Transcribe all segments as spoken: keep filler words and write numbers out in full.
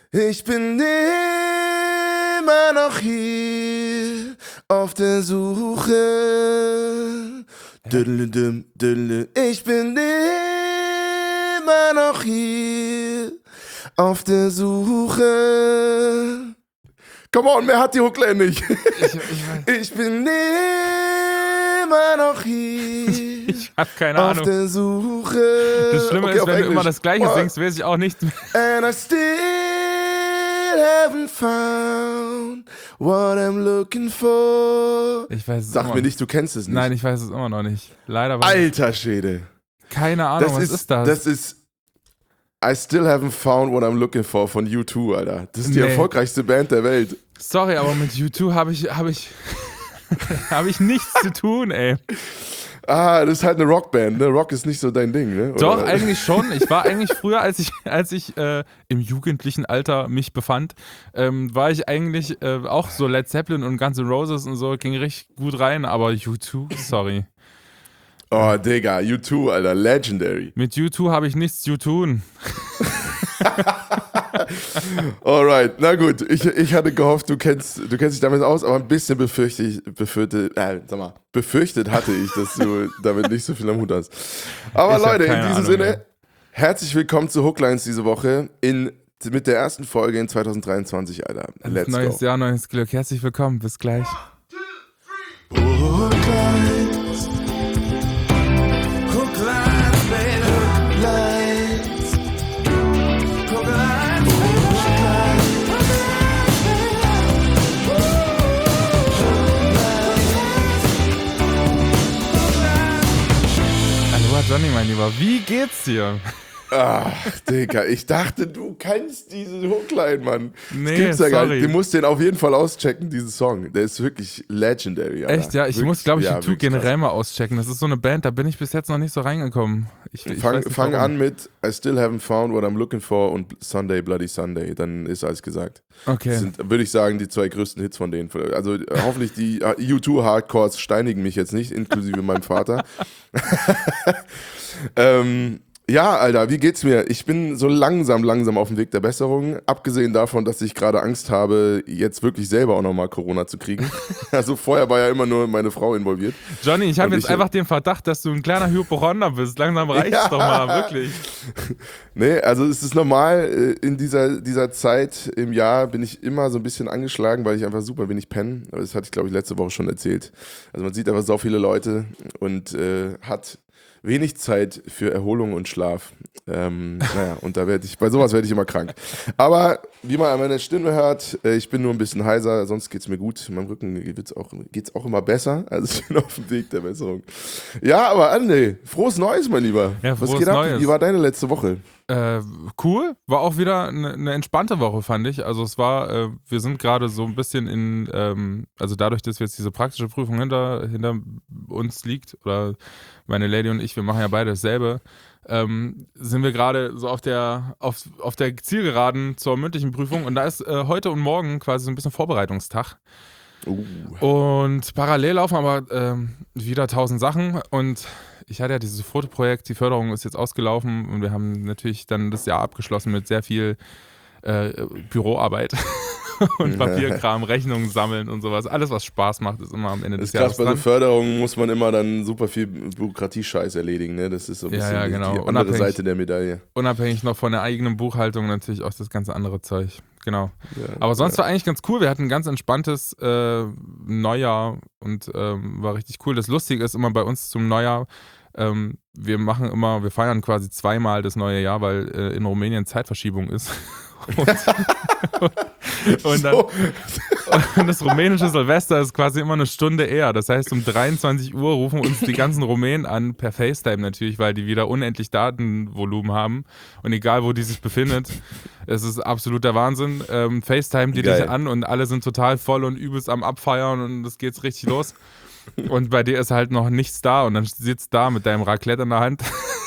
Ich bin immer noch hier auf der Suche. Düdelüdüm, düdelü. Ich bin immer noch hier auf der Suche. Come on, mehr hat die Hookline nicht. Ich, ich, ich bin immer noch hier. Ich hab keine auf Ahnung. der Suche. Das Schlimme Okay, ist, auf wenn Englisch. du immer das Gleiche What? singst, weiß ich auch nicht mehr. And I still haven't found what I'm looking for. Ich weiß es Sag immer mir nicht, du kennst es nicht. Nein, ich weiß es immer noch nicht. Leider weiß Alter Schwede. ich keine Ahnung, Das was ist, ist das? das ist I still haven't found what I'm looking for von U zwei, Alter. Das ist die Nee. erfolgreichste Band der Welt. Sorry, aber mit U zwei habe ich, hab ich, hab ich nichts zu tun, ey. Ah, das ist halt eine Rockband, ne? Rock ist nicht so dein Ding, ne? Doch, Oder? eigentlich schon. Ich war eigentlich früher, als ich, als ich äh, im jugendlichen Alter mich befand, ähm, war ich eigentlich äh, auch so Led Zeppelin und Guns N' Roses und so, ging richtig gut rein, aber U zwei, sorry. Oh, Digga, U zwei, Alter, legendary. Mit U zwei habe ich nichts zu tun. Alright, na gut, ich, ich hatte gehofft, du kennst, du kennst dich damit aus, aber ein bisschen befürchte ich, befürchtet, äh, sag mal, befürchtet hatte ich, dass du damit nicht so viel am Hut hast. Aber Ich hab Leute, in keine diesem Ahnung, Sinne, ey. herzlich willkommen zu Hooklines diese Woche in, mit der ersten Folge in zwanzig dreiundzwanzig, Alter. Let's Neues go. Jahr, neues Glück. Herzlich willkommen, bis gleich. Hooklines, Hooklines, baby, Hooklines, Hooklines, Hallo Johnny, mein Lieber, wie geht's dir? Ach, Digga, ich dachte, du kennst diesen Hookline, Mann. Nee, das gibt's ja gar sorry. nicht. Du musst den auf jeden Fall auschecken, diesen Song. Der ist wirklich legendary, Alter. Echt, ja, ich wirklich, muss, glaube ich, ja, U zwei wirklich generell krass. mal auschecken. Das ist so eine Band, da bin ich bis jetzt noch nicht so reingekommen. Ich, ich Fang, weiß nicht, fang warum. an mit I still haven't found what I'm looking for und Sunday, Bloody Sunday. Dann ist alles gesagt. Okay. Das sind, würde ich sagen, die zwei größten Hits von denen. Also äh, hoffentlich die äh, U zwei Hardcores steinigen mich jetzt nicht, inklusive meinem Vater. ähm, Ja, Alter, wie geht's mir? Ich bin so langsam, langsam auf dem Weg der Besserung. Abgesehen davon, dass ich gerade Angst habe, jetzt wirklich selber auch nochmal Corona zu kriegen. Also vorher war ja immer nur meine Frau involviert. Johnny, ich habe Und jetzt ich- einfach den Verdacht, dass du ein kleiner Hypochonder bist. Langsam reicht's Ja. doch mal, wirklich. Nee, also es ist normal, äh, in dieser, dieser Zeit im Jahr bin ich immer so ein bisschen angeschlagen, weil ich einfach super wenig penne. Aber das hatte ich, glaube ich, letzte Woche schon erzählt. Also man sieht einfach so viele Leute und äh, hat wenig Zeit für Erholung und Schlaf. Ähm, naja, und da werde ich, bei sowas werde ich immer krank. Aber wie man an meiner Stimme hört, äh, ich bin nur ein bisschen heiser, sonst geht's mir gut. Meinem Rücken geht's auch, geht's auch immer besser. Also ich bin auf dem Weg der Besserung. Ja, aber André, frohes Neues, mein Lieber. Ja, Was frohes geht ab? Neues. Wie war deine letzte Woche? Äh, cool, war auch wieder eine, eine entspannte Woche, fand ich. Also es war, äh, wir sind gerade so ein bisschen in, ähm, also dadurch, dass jetzt diese praktische Prüfung hinter, hinter uns liegt, oder meine Lady und ich, wir machen ja beide dasselbe, ähm, sind wir gerade so auf der, auf, auf der Zielgeraden zur mündlichen Prüfung und da ist äh, heute und morgen quasi so ein bisschen Vorbereitungstag. Uh. Und parallel laufen aber ähm, wieder tausend Sachen und ich hatte ja dieses Fotoprojekt, die Förderung ist jetzt ausgelaufen und wir haben natürlich dann das Jahr abgeschlossen mit sehr viel äh, Büroarbeit und Papierkram, Rechnungen sammeln und sowas. Alles, was Spaß macht, ist immer am Ende Das des ist krass, Jahres bei so dran. Förderungen muss man immer dann super viel Bürokratie-Scheiß erledigen, ne? Das ist so ein Ja, bisschen ja, die- genau. die andere Unabhängig- Seite der Medaille. Unabhängig noch von der eigenen Buchhaltung natürlich auch das ganze andere Zeug. Genau. Ja, Aber sonst ja. war eigentlich ganz cool. Wir hatten ein ganz entspanntes äh, Neujahr und ähm, war richtig cool. Das Lustige ist immer bei uns zum Neujahr, ähm, wir machen immer, wir feiern quasi zweimal das neue Jahr, weil äh, in Rumänien Zeitverschiebung ist. Und, und, dann, So. und das rumänische Silvester ist quasi immer eine Stunde eher. Das heißt, um dreiundzwanzig Uhr rufen uns die ganzen Rumänen an, per FaceTime natürlich, weil die wieder unendlich Datenvolumen haben. Und egal, wo die sich befindet, es ist absoluter Wahnsinn. Ähm, FaceTime die Geil. dich an und alle sind total voll und übelst am Abfeiern und es geht richtig los. Und bei dir ist halt noch nichts da und dann sitzt da mit deinem Raclette in der Hand.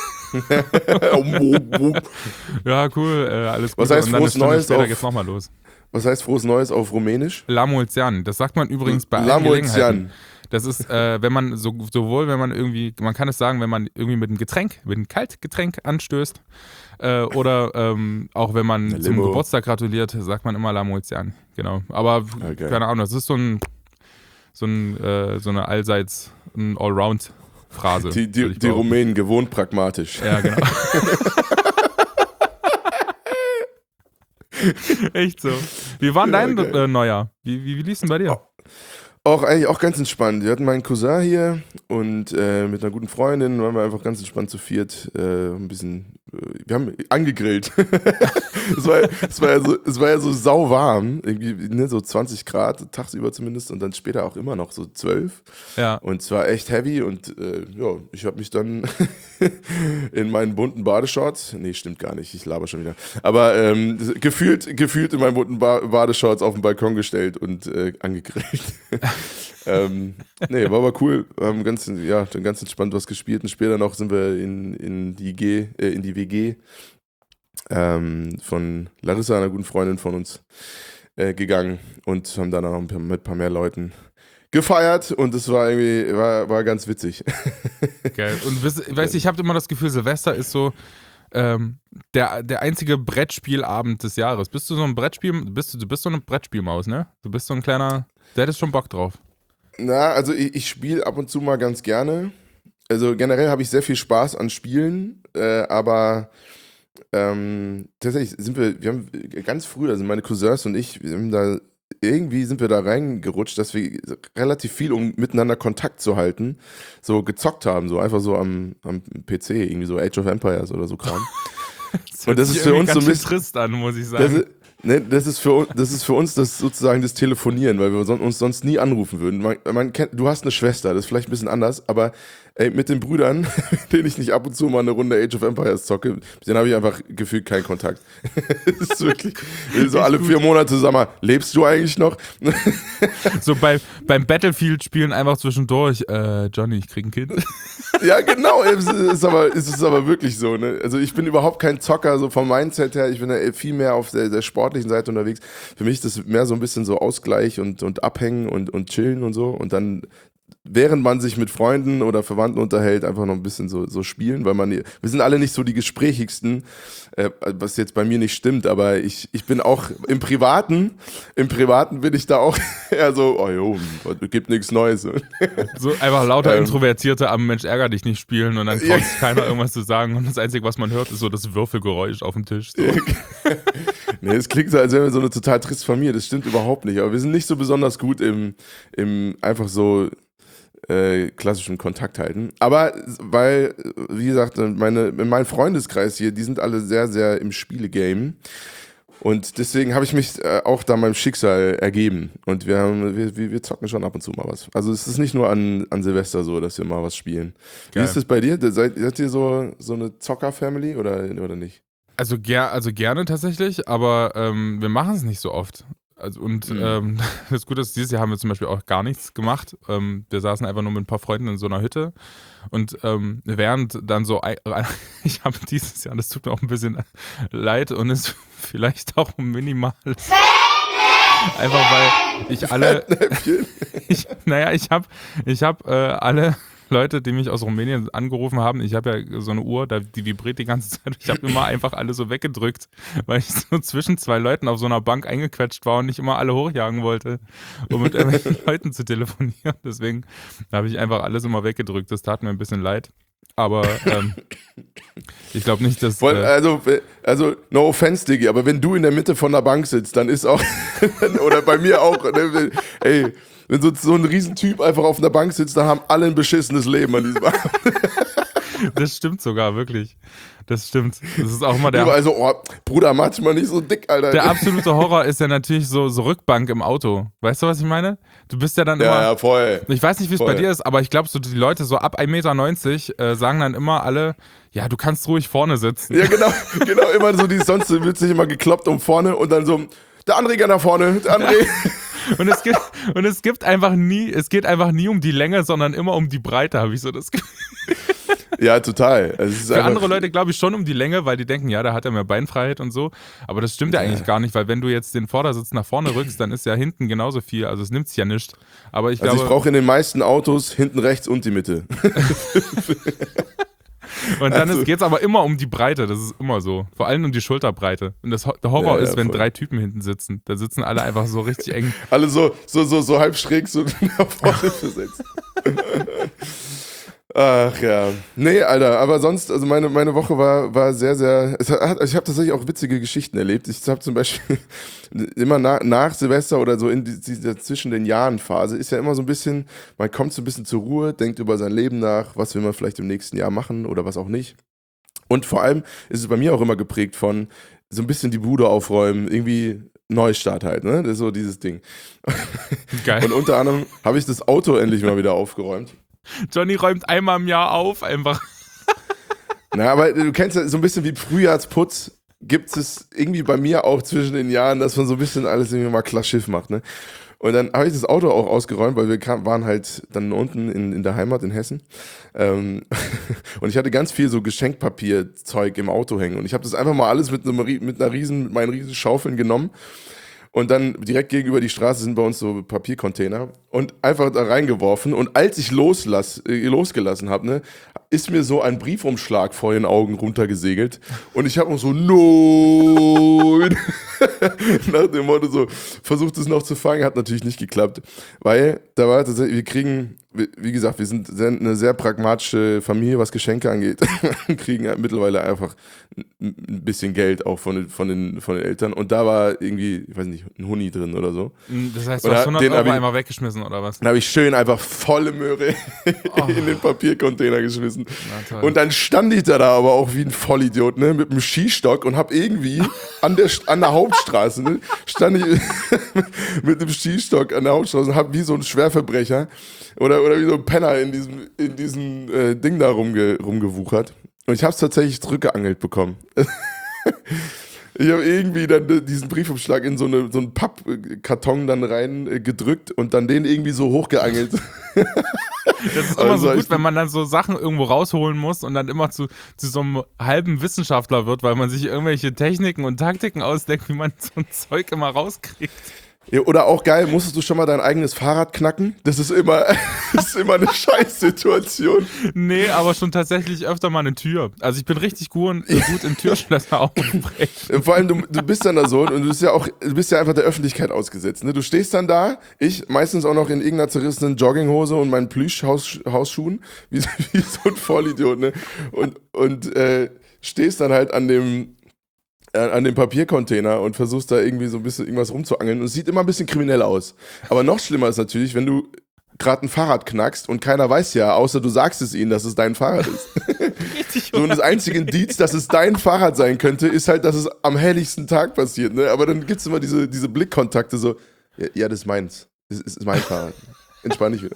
Ja, cool, äh, alles gut. Was heißt und dann eine frohes Stunde Neues später auf- geht's nochmal los. Was heißt frohes Neues auf Rumänisch? La Mulți ani. Das sagt man übrigens bei La allen Mulți Gelegenheiten. ani. Das ist, äh, wenn man so, sowohl, wenn man irgendwie, man kann es sagen, wenn man irgendwie mit einem Getränk, mit einem Kaltgetränk anstößt, äh, oder ähm, auch wenn man zum Geburtstag gratuliert, sagt man immer La Moiziani. Genau. Aber okay. keine Ahnung, das ist so ein, so ein, äh, so eine allseits, ein Allround-Phrase. Die, die, die Rumänen gewohnt pragmatisch. Ja, genau. Echt so. Wie war dein ja, äh, Neujahr? Wie, wie, wie lief's denn bei dir? Auch eigentlich auch ganz entspannt. Wir hatten meinen Cousin hier und äh, mit einer guten Freundin waren wir einfach ganz entspannt zu viert. Äh, ein bisschen, äh, wir haben angegrillt. es, war, es, war ja so, es war ja so sauwarm, irgendwie ne, so zwanzig Grad, tagsüber zumindest und dann später auch immer noch so zwölf. Ja. Und es war echt heavy und äh, ja, ich habe mich dann in meinen bunten Badeshorts, nee, stimmt gar nicht, ich laber schon wieder, aber ähm, gefühlt, gefühlt in meinen bunten ba- Badeshorts auf den Balkon gestellt und äh, angegrillt. ähm, nee, war aber cool. Wir haben ganz, ja, dann ganz entspannt was gespielt und später noch sind wir in, in, die, G, äh, in die W G ähm, von Larissa, einer guten Freundin von uns, äh, gegangen und haben dann auch mit ein paar mehr Leuten gefeiert und es war irgendwie, war, war ganz witzig. Geil. Und weißt du, ich habe immer das Gefühl, Silvester ist so ähm, der, der einzige Brettspielabend des Jahres. Bist du so ein Brettspiel, bist du, du bist so eine Brettspielmaus, ne? Du bist so ein kleiner, der hättest schon Bock drauf. Na, also ich, ich spiele ab und zu mal ganz gerne. Also generell habe ich sehr viel Spaß an Spielen, äh, aber ähm, tatsächlich sind wir, wir haben ganz früh, also meine Cousins und ich, wir haben da irgendwie sind wir da reingerutscht, dass wir relativ viel, um miteinander Kontakt zu halten, so gezockt haben, so einfach so am, am P C, irgendwie so Age of Empires oder so Kram. Das und das ist für uns so ein bisschen trist an, muss ich sagen. Das ist, ne, das ist für, das ist für uns das sozusagen das Telefonieren, weil wir uns sonst nie anrufen würden. Man, man kennt, du hast eine Schwester, das ist vielleicht ein bisschen anders, aber ey, mit den Brüdern, mit denen ich nicht ab und zu mal eine Runde Age of Empires zocke, mit denen habe ich einfach gefühlt keinen Kontakt. Das ist wirklich so alle vier Monate, sag mal, lebst du eigentlich noch? So bei, beim Battlefield-Spielen einfach zwischendurch, äh, Johnny, ich krieg ein Kind. Ja, genau, es ist aber, es ist aber wirklich so, ne? Also ich bin überhaupt kein Zocker, so vom Mindset her, ich bin da viel mehr auf der, der sportlichen Seite unterwegs. Für mich ist das mehr so ein bisschen so Ausgleich und, und Abhängen und, und Chillen und so und dann während man sich mit Freunden oder Verwandten unterhält, einfach noch ein bisschen so, so spielen, weil man, wir sind alle nicht so die gesprächigsten, äh, was jetzt bei mir nicht stimmt, aber ich, ich bin auch im Privaten, im Privaten bin ich da auch eher so, oh jo, gibt nichts Neues. So einfach lauter ähm, Introvertierte am Mensch ärger dich nicht spielen und dann traut sich keiner irgendwas zu sagen und das Einzige, was man hört, ist so das Würfelgeräusch auf dem Tisch. So. Nee, es klingt so, als wären wir so eine total triste Familie, das stimmt überhaupt nicht, aber wir sind nicht so besonders gut im, im einfach so Äh, klassischen Kontakt halten. Aber weil, wie gesagt, meine, mein Freundeskreis hier, die sind alle sehr, sehr im Spielegame. Und deswegen habe ich mich äh, auch da meinem Schicksal ergeben. Und wir, haben, wir, wir zocken schon ab und zu mal was. Also es ist nicht nur an, an Silvester so, dass wir mal was spielen. Geil. Wie ist das bei dir? Seid, seid ihr so, so eine Zocker-Family oder, oder nicht? Also, ger also gerne tatsächlich, aber ähm, wir machen es nicht so oft. Also und mhm. ähm, das Gute ist, dieses Jahr haben wir zum Beispiel auch gar nichts gemacht. Ähm, wir saßen einfach nur mit ein paar Freunden in so einer Hütte und ähm, während dann so, ich habe dieses Jahr, das tut mir auch ein bisschen leid und ist vielleicht auch minimal. Einfach weil ich alle, ich, naja, ich habe ich hab, äh, alle Leute, die mich aus Rumänien angerufen haben, ich habe ja so eine Uhr, die vibriert die ganze Zeit. Ich habe immer einfach alle so weggedrückt, weil ich so zwischen zwei Leuten auf so einer Bank eingequetscht war und nicht immer alle hochjagen wollte, um mit irgendwelchen Leuten zu telefonieren. Deswegen habe ich einfach alles immer weggedrückt. Das tat mir ein bisschen leid. Aber ähm, ich glaube nicht, dass... Voll, also, also, no offense, Diggi, aber wenn du in der Mitte von der Bank sitzt, dann ist auch... oder bei mir auch... Ne, ey... Wenn so, so ein Riesentyp einfach auf einer Bank sitzt, dann haben alle ein beschissenes Leben an diesem Abend. Das stimmt sogar, wirklich. Das stimmt. Das ist auch immer der... Also, oh, Bruder, mach dich mal nicht so dick, Alter. Der absolute Horror ist ja natürlich so, so Rückbank im Auto. Weißt du, was ich meine? Du bist ja dann immer... Ja, ja, voll. Ich weiß nicht, wie es bei dir ist, aber ich glaube, so die Leute so ab ein Meter neunzig äh, sagen dann immer alle, ja, du kannst ruhig vorne sitzen. Ja, genau. Genau, immer so, die sonst wird sich immer gekloppt um vorne und dann so, der André geht nach vorne, der André... Und es gibt, und es gibt einfach nie, es geht einfach nie um die Länge, sondern immer um die Breite, habe ich so das Gefühl. Ja, total. Also es ist Für einfach, andere Leute glaube ich schon um die Länge, weil die denken, ja, da hat er mehr Beinfreiheit und so. Aber das stimmt ja eigentlich gar nicht, weil wenn du jetzt den Vordersitz nach vorne rückst, dann ist ja hinten genauso viel. Also es nimmt sich ja nicht. Aber ich also glaube, ich brauche in den meisten Autos hinten rechts und die Mitte. und dann also, geht es aber immer um die Breite, das ist immer so. Vor allem um die Schulterbreite. Und das, der Horror Ja, ja, ist, wenn voll. drei Typen hinten sitzen. Da sitzen alle einfach so richtig eng. Alle so, so, so, so halb schräg so nach vorne versetzt. Ach ja. Nee, Alter, aber sonst, also meine, meine Woche war, war sehr, sehr. Es hat, ich habe tatsächlich auch witzige Geschichten erlebt. Ich habe zum Beispiel immer nach, nach Silvester oder so in dieser zwischen den Jahren Phase ist ja immer so ein bisschen, man kommt so ein bisschen zur Ruhe, denkt über sein Leben nach, was will man vielleicht im nächsten Jahr machen oder was auch nicht. Und vor allem ist es bei mir auch immer geprägt von so ein bisschen die Bude aufräumen, irgendwie Neustart halt, ne? Das ist so dieses Ding. Geil. Und unter anderem habe ich das Auto endlich mal wieder aufgeräumt. Johnny räumt einmal im Jahr auf, einfach. Na, aber du kennst ja so ein bisschen wie Frühjahrsputz, gibt es irgendwie bei mir auch zwischen den Jahren, dass man so ein bisschen alles irgendwie mal klar Schiff macht, ne? Und dann habe ich das Auto auch ausgeräumt, weil wir kam, waren halt dann unten in, in der Heimat in Hessen. Ähm, und ich hatte ganz viel so Geschenkpapierzeug im Auto hängen. Und ich habe das einfach mal alles mit, einem, mit einer riesen, mit meinen riesen Schaufeln genommen. Und dann direkt gegenüber die Straße sind bei uns so Papiercontainer und einfach da reingeworfen. Und als ich loslass, äh, losgelassen habe, ne, ist mir so ein Briefumschlag vor den Augen runtergesegelt. Und ich habe noch so, nein! Nach dem Motto so, versucht es noch zu fangen, hat natürlich nicht geklappt. Weil da war tatsächlich, wir kriegen, wie gesagt, wir sind sehr, eine sehr pragmatische Familie, was Geschenke angeht. Wir kriegen halt mittlerweile einfach ein bisschen Geld auch von den, von, den, von den Eltern. Und da war irgendwie, ich weiß nicht, ein Huni drin oder so. Das heißt, du Oder hast hundert den Euro hab ich- einmal weggeschmissen oder was? Dann habe ich schön einfach volle Möhre Oh. in den Papiercontainer geschmissen. Na toll. Und dann stand ich da, da aber auch wie ein Vollidiot, ne, mit einem Skistock und habe irgendwie an der, an der Hauptstraße, ne, stand ich mit einem Skistock an der Hauptstraße und habe wie so ein Schwerverbrecher oder, oder wie so ein Penner in diesem, in diesem äh, Ding da rumge, rumgewuchert. Und ich habe es tatsächlich zurückgeangelt bekommen. Ich habe irgendwie dann diesen Briefumschlag in so, eine, so einen Pappkarton dann rein äh, gedrückt und dann den irgendwie so hochgeangelt. Das ist immer Also so ich- gut, wenn man dann so Sachen irgendwo rausholen muss und dann immer zu, zu so einem halben Wissenschaftler wird, weil man sich irgendwelche Techniken und Taktiken ausdenkt, wie man so ein Zeug immer rauskriegt. Ja, oder auch geil, musstest du schon mal dein eigenes Fahrrad knacken? Das ist immer, das ist immer eine Scheißsituation. Nee, aber schon tatsächlich öfter mal eine Tür. Also ich bin richtig gut, äh, gut in Türschlösser aufbrechen. Vor allem, du, du bist dann da so und du bist ja auch, du bist ja einfach der Öffentlichkeit ausgesetzt. Ne? Du stehst dann da, ich meistens auch noch in irgendeiner zerrissenen Jogginghose und meinen Plüsch-Hausschuhen, wie, wie so ein Vollidiot, ne? Und, und äh, stehst dann halt an dem, äh, an dem Papiercontainer und versuchst da irgendwie so ein bisschen irgendwas rumzuangeln. Und es sieht immer ein bisschen kriminell aus. Aber noch schlimmer ist natürlich, wenn du gerade ein Fahrrad knackst und keiner weiß ja, außer du sagst es ihnen, dass es dein Fahrrad ist. Richtig So, und das einzige Indiz, dass es dein Fahrrad sein könnte, ist halt, dass es am helligsten Tag passiert. Ne? Aber dann gibt es immer diese, diese Blickkontakte so, ja, ja, das ist meins. Das ist, ist mein Fahrrad. Entspann dich wieder.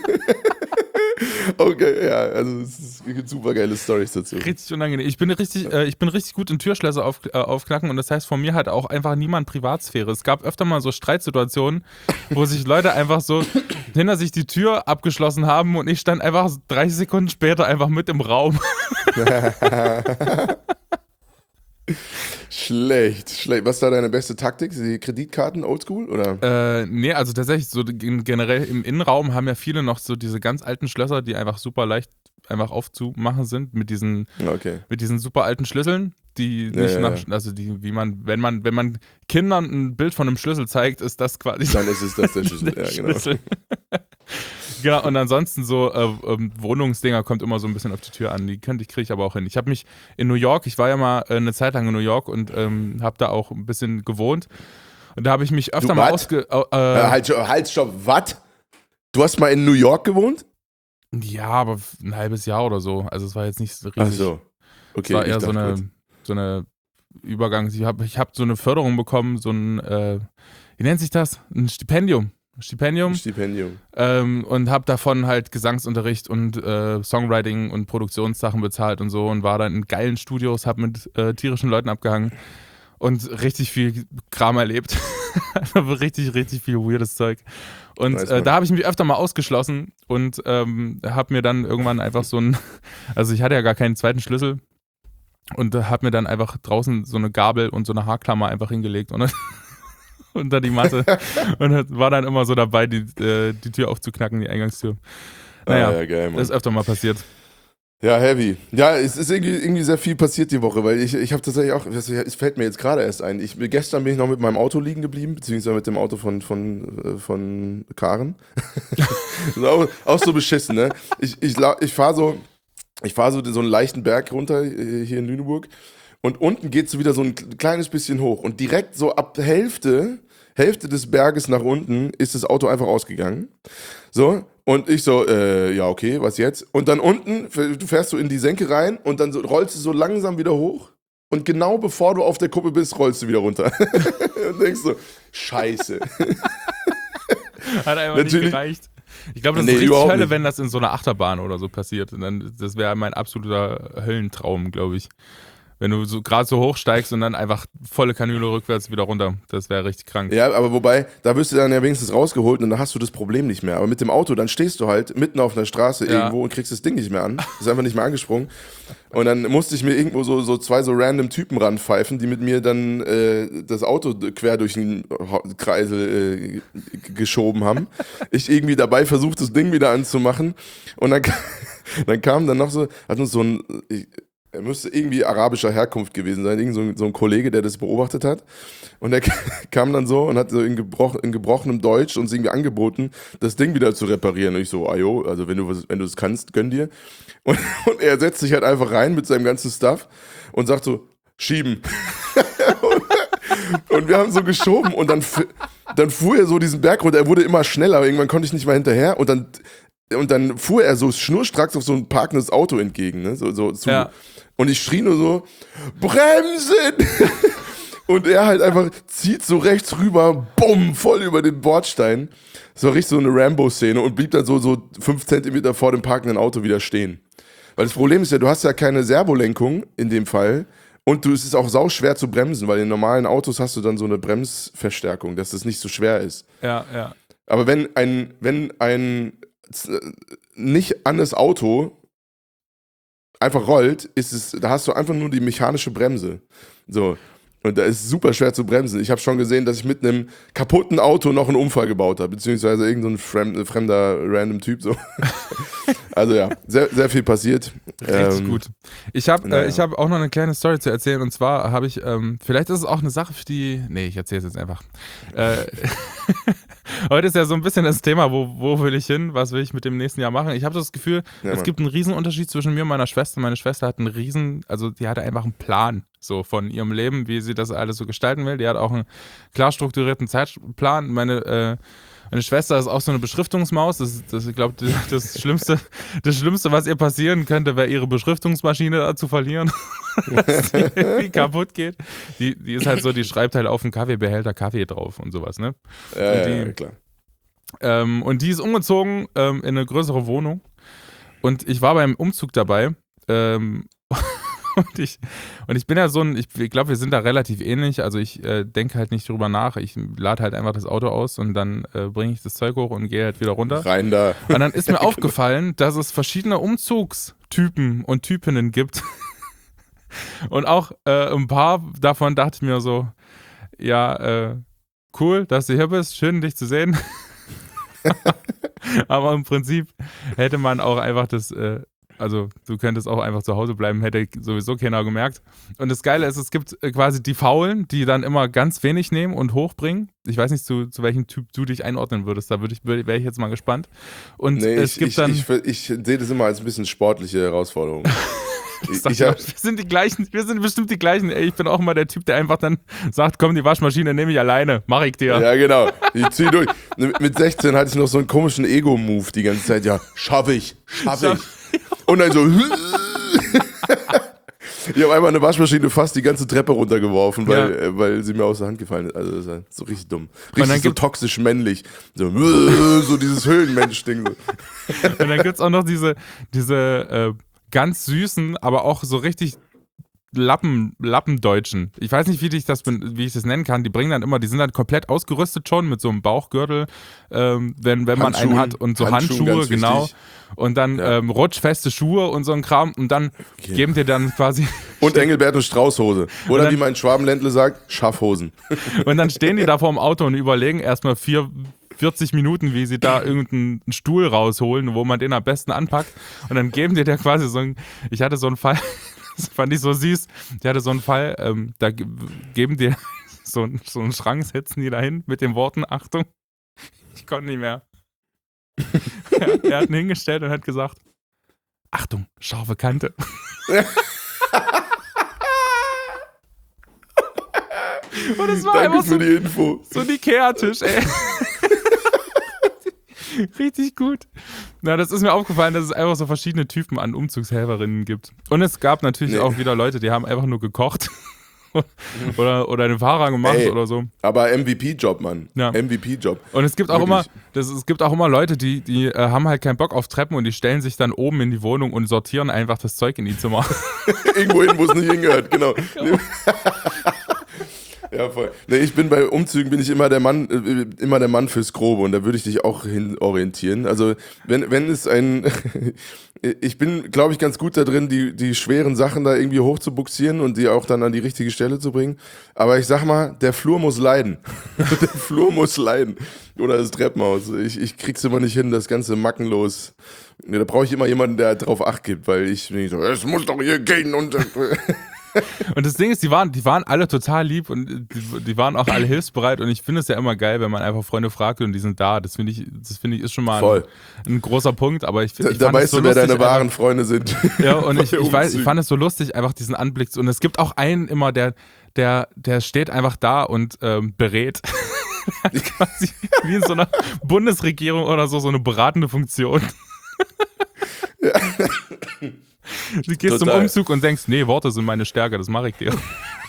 Okay, ja, also es gibt super geile Storys dazu. Richtig unangenehm. Ich bin richtig, äh, ich bin richtig gut in Türschlösser auf, äh, aufknacken und das heißt, von mir hat auch einfach niemand Privatsphäre. Es gab öfter mal so Streitsituationen, wo sich Leute einfach so hinter sich die Tür abgeschlossen haben und ich stand einfach dreißig Sekunden später einfach mit im Raum. Schlecht, schlecht. Was ist da deine beste Taktik? Die Kreditkarten oldschool oder? Äh, nee, also tatsächlich, so gen- generell im Innenraum haben ja viele noch so diese ganz alten Schlösser, die einfach super leicht einfach aufzumachen sind mit diesen, Okay. mit diesen super alten Schlüsseln, die Ja, nicht ja, nach, ja. also die, wie man, wenn man, wenn man Kindern ein Bild von einem Schlüssel zeigt, ist das quasi Dann ist es das der Schlüssel. der Ja, genau. Schlüssel. Genau, und ansonsten so äh, ähm, Wohnungsdinger kommt immer so ein bisschen auf die Tür an. Die könnte ich, kriege ich aber auch hin. Ich habe mich in New York, ich war ja mal äh, eine Zeit lang in New York und ähm, habe da auch ein bisschen gewohnt. Und da habe ich mich öfter Du, mal wat? ausge... Äh, Äh, halt, stopp, halt, stopp, was? Du hast mal in New York gewohnt? ja, aber ein halbes Jahr oder so. Also es war jetzt nicht so riesig. Ach so. Okay, es war ich eher so dachte eine, kurz. so eine Übergangs... Ich habe ich hab so eine Förderung bekommen, so ein... Äh, wie nennt sich das? Ein Stipendium. Stipendium. Stipendium. Ähm, und habe davon halt Gesangsunterricht und äh, Songwriting und Produktionssachen bezahlt und so und war dann in geilen Studios, habe mit äh, tierischen Leuten abgehangen und richtig viel Kram erlebt. Also richtig, richtig viel weirdes Zeug. Und Nice, äh, Mann. da habe ich mich öfter mal ausgeschlossen und ähm, habe mir dann irgendwann einfach so ein, also ich hatte ja gar keinen zweiten Schlüssel und äh, habe mir dann einfach draußen so eine Gabel und so eine Haarklammer einfach hingelegt und dann unter die Matte und war dann immer so dabei, die, äh, die Tür aufzuknacken, die Eingangstür. Naja, Ah, ja, geil, Mann. das ist öfter mal passiert. Ja, heavy. Ja, es ist irgendwie, irgendwie sehr viel passiert die Woche, weil ich, ich habe tatsächlich auch, es fällt mir jetzt gerade erst ein, ich, gestern bin ich noch mit meinem Auto liegen geblieben, beziehungsweise mit dem Auto von, von, von Karen. auch, auch so beschissen, ne? Ich, ich, ich fahre so, ich fahr so so einen leichten Berg runter hier in Lüneburg und unten geht so wieder so ein kleines bisschen hoch und direkt so ab der Hälfte, Hälfte des Berges nach unten ist das Auto einfach ausgegangen. So, und ich so, äh, ja, okay, was jetzt? Und dann unten, du fährst so in die Senke rein und dann so, rollst du so langsam wieder hoch. Und genau bevor du auf der Kuppe bist, rollst du wieder runter. Und denkst so, scheiße. Hat einfach Natürlich, nicht gereicht. Ich glaube, das nee, ist richtig überhaupt Hölle, nicht. wenn das in so einer Achterbahn oder so passiert. Und dann, das wäre mein absoluter Höllentraum, glaube ich. Wenn du so gerade so hoch steigst und dann einfach volle Kanüle rückwärts wieder runter. Das wäre richtig krank. Ja, aber wobei, da wirst du dann ja wenigstens rausgeholt und dann hast du das Problem nicht mehr. Aber mit dem Auto, dann stehst du halt mitten auf einer Straße Ja. irgendwo und kriegst das Ding nicht mehr an. Ist einfach nicht mehr angesprungen. Und dann musste ich mir irgendwo so, so zwei so random Typen ranpfeifen, die mit mir dann äh, das Auto quer durch den Kreisel äh, geschoben haben. Ich irgendwie dabei versucht, das Ding wieder anzumachen. Und dann, dann kam dann noch so, hat uns so ein... Ich, er müsste irgendwie arabischer Herkunft gewesen sein, irgend so ein, so ein Kollege, der das beobachtet hat. Und der kam dann so und hat so in, gebroch, in gebrochenem Deutsch uns irgendwie angeboten, das Ding wieder zu reparieren. Und ich so, ajo, also wenn du was, wenn du es kannst, gönn dir. Und, und er setzt sich halt einfach rein mit seinem ganzen Stuff und sagt so, schieben. und, und wir haben so geschoben und dann, dann fuhr er so diesen Berg runter. Er wurde immer schneller, irgendwann konnte ich nicht mehr hinterher und dann Und dann fuhr er so schnurstracks auf so ein parkendes Auto entgegen, ne? So, so zu. Ja. Und ich schrie nur so, Bremsen! Und er halt einfach zieht so rechts rüber, bumm, voll über den Bordstein. Das war richtig so eine Rambo-Szene und blieb dann so, so fünf Zentimeter vor dem parkenden Auto wieder stehen. Weil das Problem ist ja, du hast ja keine Servolenkung in dem Fall und du, es ist auch sau schwer zu bremsen, weil in normalen Autos hast du dann so eine Bremsverstärkung, dass das nicht so schwer ist. Ja, ja. Aber wenn ein, wenn ein nicht an das Auto einfach rollt, ist es, da hast du einfach nur die mechanische Bremse. So. Und da ist es super schwer zu bremsen. Ich habe schon gesehen, dass ich mit einem kaputten Auto noch einen Unfall gebaut habe, beziehungsweise irgendein so fremd, fremder, random Typ. So. Also ja, sehr, sehr viel passiert. Richtig ähm, gut. Ich habe naja. äh, ich hab auch noch eine kleine Story zu erzählen und zwar habe ich, ähm, vielleicht ist es auch eine Sache für die, nee, ich erzähle es jetzt einfach. Äh, heute ist ja so ein bisschen das Thema, wo, wo will ich hin, was will ich mit dem nächsten Jahr machen. Ich habe das Gefühl, Ja, es Mann. gibt einen Riesenunterschied zwischen mir und meiner Schwester. Meine Schwester hat einen riesen, also die hatte einfach einen Plan so von ihrem Leben, wie sie das alles so gestalten will. Die hat auch einen klar strukturierten Zeitplan. Meine äh, Meine Schwester ist auch so eine Beschriftungsmaus. Das, das, ich glaube, das Schlimmste, das Schlimmste, was ihr passieren könnte, wäre ihre Beschriftungsmaschine da zu verlieren, dass die irgendwie kaputt geht. Die, die ist halt so, die schreibt halt auf den Kaffeebehälter Kaffee drauf und sowas, ne? Ja, und, ja, die, ja, klar. ähm, und die ist umgezogen ähm, in eine größere Wohnung. Und ich war beim Umzug dabei. Ähm, Und ich, und ich bin ja so ein, ich, ich glaube, wir sind da relativ ähnlich. Also ich äh, denke halt nicht drüber nach. Ich lade halt einfach das Auto aus und dann äh, bringe ich das Zeug hoch und gehe halt wieder runter. Rein da. Und dann ist mir aufgefallen, dass es verschiedene Umzugstypen und Typinnen gibt. Und auch äh, ein paar davon dachte ich mir so, ja, äh, cool, dass du hier bist, schön dich zu sehen. Aber im Prinzip hätte man auch einfach das... Äh, Also du könntest auch einfach zu Hause bleiben, hätte sowieso keiner gemerkt. Und das Geile ist, es gibt quasi die Faulen, die dann immer ganz wenig nehmen und hochbringen. Ich weiß nicht, zu, zu welchem Typ du dich einordnen würdest. Da würde ich, wäre ich jetzt mal gespannt. Und Nee, es ich, gibt ich, dann... ich, ich, ich sehe das immer als ein bisschen sportliche Herausforderung. Ich ich, sag, ich hab, wir sind die gleichen, wir sind bestimmt die gleichen. Ey, ich bin auch immer der Typ, der einfach dann sagt, komm, die Waschmaschine nehme ich alleine, mach ich dir. Ja, genau. Ich zieh durch. Mit sechzehn hatte ich noch so einen komischen Ego-Move die ganze Zeit. Ja, schaff ich, schaff ich. Und dann so. Ich habe einmal eine Waschmaschine fast die ganze Treppe runtergeworfen, weil, Ja. äh, weil sie mir aus der Hand gefallen ist. Also das ist halt so richtig dumm. dann Richtig so gibt- toxisch männlich. So, so dieses Höhlenmensch-Ding. So. Und dann gibt es auch noch diese, diese äh, ganz süßen, aber auch so richtig Lappen, Lappendeutschen. Ich weiß nicht, wie ich das, wie ich das nennen kann. Die bringen dann immer, die sind dann komplett ausgerüstet schon mit so einem Bauchgürtel, ähm, wenn, wenn man einen hat und so Handschuhen, Handschuhe, genau. Wichtig. Und dann ja. ähm, rutschfeste Schuhe und so ein Kram und dann okay. geben dir dann quasi... Und Engelbert und Straußhose. Oder dann, wie mein Schwabenländle sagt, Schaffhosen. Und dann stehen die da vorm Auto und überlegen erstmal vier... vierzig Minuten, wie sie da irgendeinen Stuhl rausholen, wo man den am besten anpackt. Und dann geben die dir quasi so ein, ich hatte so einen Fall, das fand ich so süß, ich hatte so einen Fall, ähm, da geben dir so, so einen Schrank, setzen die da hin mit den Worten, Achtung, ich konnte nicht mehr. er, er hat ihn hingestellt und hat gesagt, Achtung, scharfe Kante. Und es war Danke einfach für so, die Info. So ein Ikea-Tisch, ey. Richtig gut. Na, das ist mir aufgefallen, dass es einfach so verschiedene Typen an Umzugshelferinnen gibt. Und es gab natürlich nee. auch wieder Leute, die haben einfach nur gekocht oder, oder den Fahrer gemacht Ey, oder so. Aber M V P-Job, Mann. Ja. M V P-Job. Und es gibt auch immer, das, es gibt auch immer Leute, die, die äh, haben halt keinen Bock auf Treppen und die stellen sich dann oben in die Wohnung und sortieren einfach das Zeug in die Zimmer. Irgendwo hin, wo es nicht hingehört, genau. genau. Ja, voll. Nee, ich bin bei Umzügen bin ich immer der Mann, äh, immer der Mann fürs Grobe und da würde ich dich auch hin orientieren. Also wenn, wenn es ein, ich bin, glaube ich, ganz gut da drin, die, die schweren Sachen da irgendwie hochzubuxieren und die auch dann an die richtige Stelle zu bringen. Aber ich sag mal, der Flur muss leiden. Der Flur muss leiden. Oder das Treppenhaus. Ich, ich krieg's immer nicht hin, das Ganze mackenlos. Da brauche ich immer jemanden, der drauf Acht gibt, weil ich bin so, es muss doch hier gehen und Und das Ding ist, die waren, die waren alle total lieb und die, die waren auch alle hilfsbereit und ich finde es ja immer geil, wenn man einfach Freunde fragt und die sind da. Das finde ich, das finde ich ist schon mal ein, ein großer Punkt, aber ich finde, da, da weißt so du, wer deine wahren einfach, Freunde sind. Ja, und ich, ich weiß, ich fand es so lustig, einfach diesen Anblick und es gibt auch einen immer, der, der, der steht einfach da und ähm, berät. Quasi wie in so einer Bundesregierung oder so, so eine beratende Funktion. Ja. Du gehst Total. zum Umzug und denkst, nee, Worte sind meine Stärke, das mache ich dir.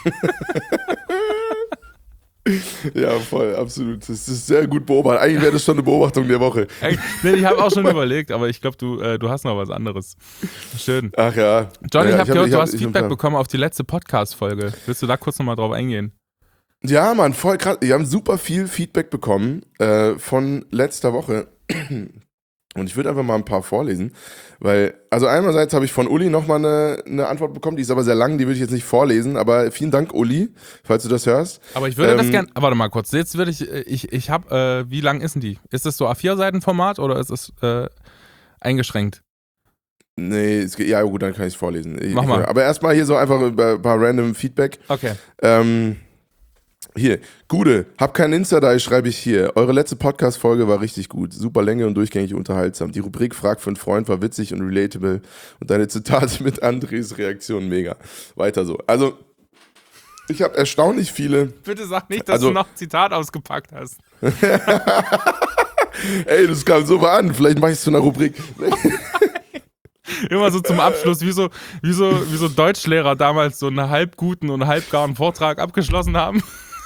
Ja, voll, absolut. Das ist sehr gut beobachtet. Eigentlich wäre das schon eine Beobachtung der Woche. Nee, ich habe auch schon überlegt, aber ich glaube, du, äh, du hast noch was anderes. Schön. Ach ja. John, ja, ich habe gehört, hab, du hab, hast Feedback bekommen auf die letzte Podcast-Folge. Willst du da kurz nochmal drauf eingehen? Ja, Mann, voll krass. Wir haben super viel Feedback bekommen äh, von letzter Woche. Und ich würde einfach mal ein paar vorlesen, weil, also einerseits habe ich von Uli nochmal eine, eine Antwort bekommen, die ist aber sehr lang, die würde ich jetzt nicht vorlesen, aber vielen Dank, Uli, falls du das hörst. Aber ich würde ähm, das gerne, warte mal kurz, jetzt würde ich, ich, ich habe, äh, wie lang ist denn die? Ist das so A vier Seiten Format oder ist es äh, eingeschränkt? Nee, es geht, ja gut, dann kann ich es vorlesen. Ich, Mach mal. Aber erstmal hier so einfach ein paar random Feedback. Okay. Ähm, Hier, Gude, hab keinen Insta da, schreibe ich hier. Eure letzte Podcast-Folge war richtig gut. Super Länge und durchgängig unterhaltsam. Die Rubrik Frag für einen Freund war witzig und relatable. Und deine Zitate mit Andres Reaktion mega. Weiter so. Also, ich habe erstaunlich viele... Bitte sag nicht, dass also, du noch ein Zitat ausgepackt hast. Ey, das kam so mal an. Vielleicht mache ich es zu einer Rubrik. Immer so zum Abschluss, wie so, wie so, wie so Deutschlehrer damals so einen halb guten und halb garen Vortrag abgeschlossen haben.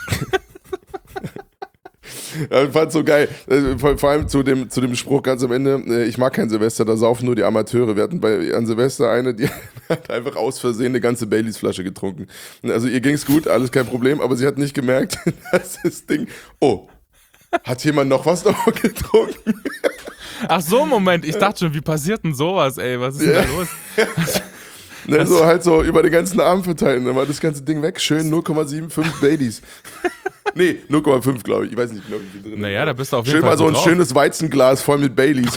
Ja, ich fand's so geil. Vor, vor allem zu dem, zu dem Spruch ganz am Ende, ich mag kein Silvester, da saufen nur die Amateure. Wir hatten bei an Silvester eine, die hat einfach aus Versehen eine ganze Baileys-Flasche getrunken. Also ihr ging's gut, alles kein Problem, aber sie hat nicht gemerkt, dass das Ding, oh, hat jemand noch was davon getrunken? Ach so, Moment, ich dachte schon, wie passiert denn sowas, ey, was ist denn ja. da los? Ne, so halt so über den ganzen Arm verteilen, dann war das ganze Ding weg, schön null Komma fünfundsiebzig Baileys. Nee, null Komma fünf, glaube ich. Ich weiß nicht genau, wie viel drin ist. Naja, da bist du auf jeden schön Fall mal so ein drauf. schönes Weizenglas voll mit Baileys.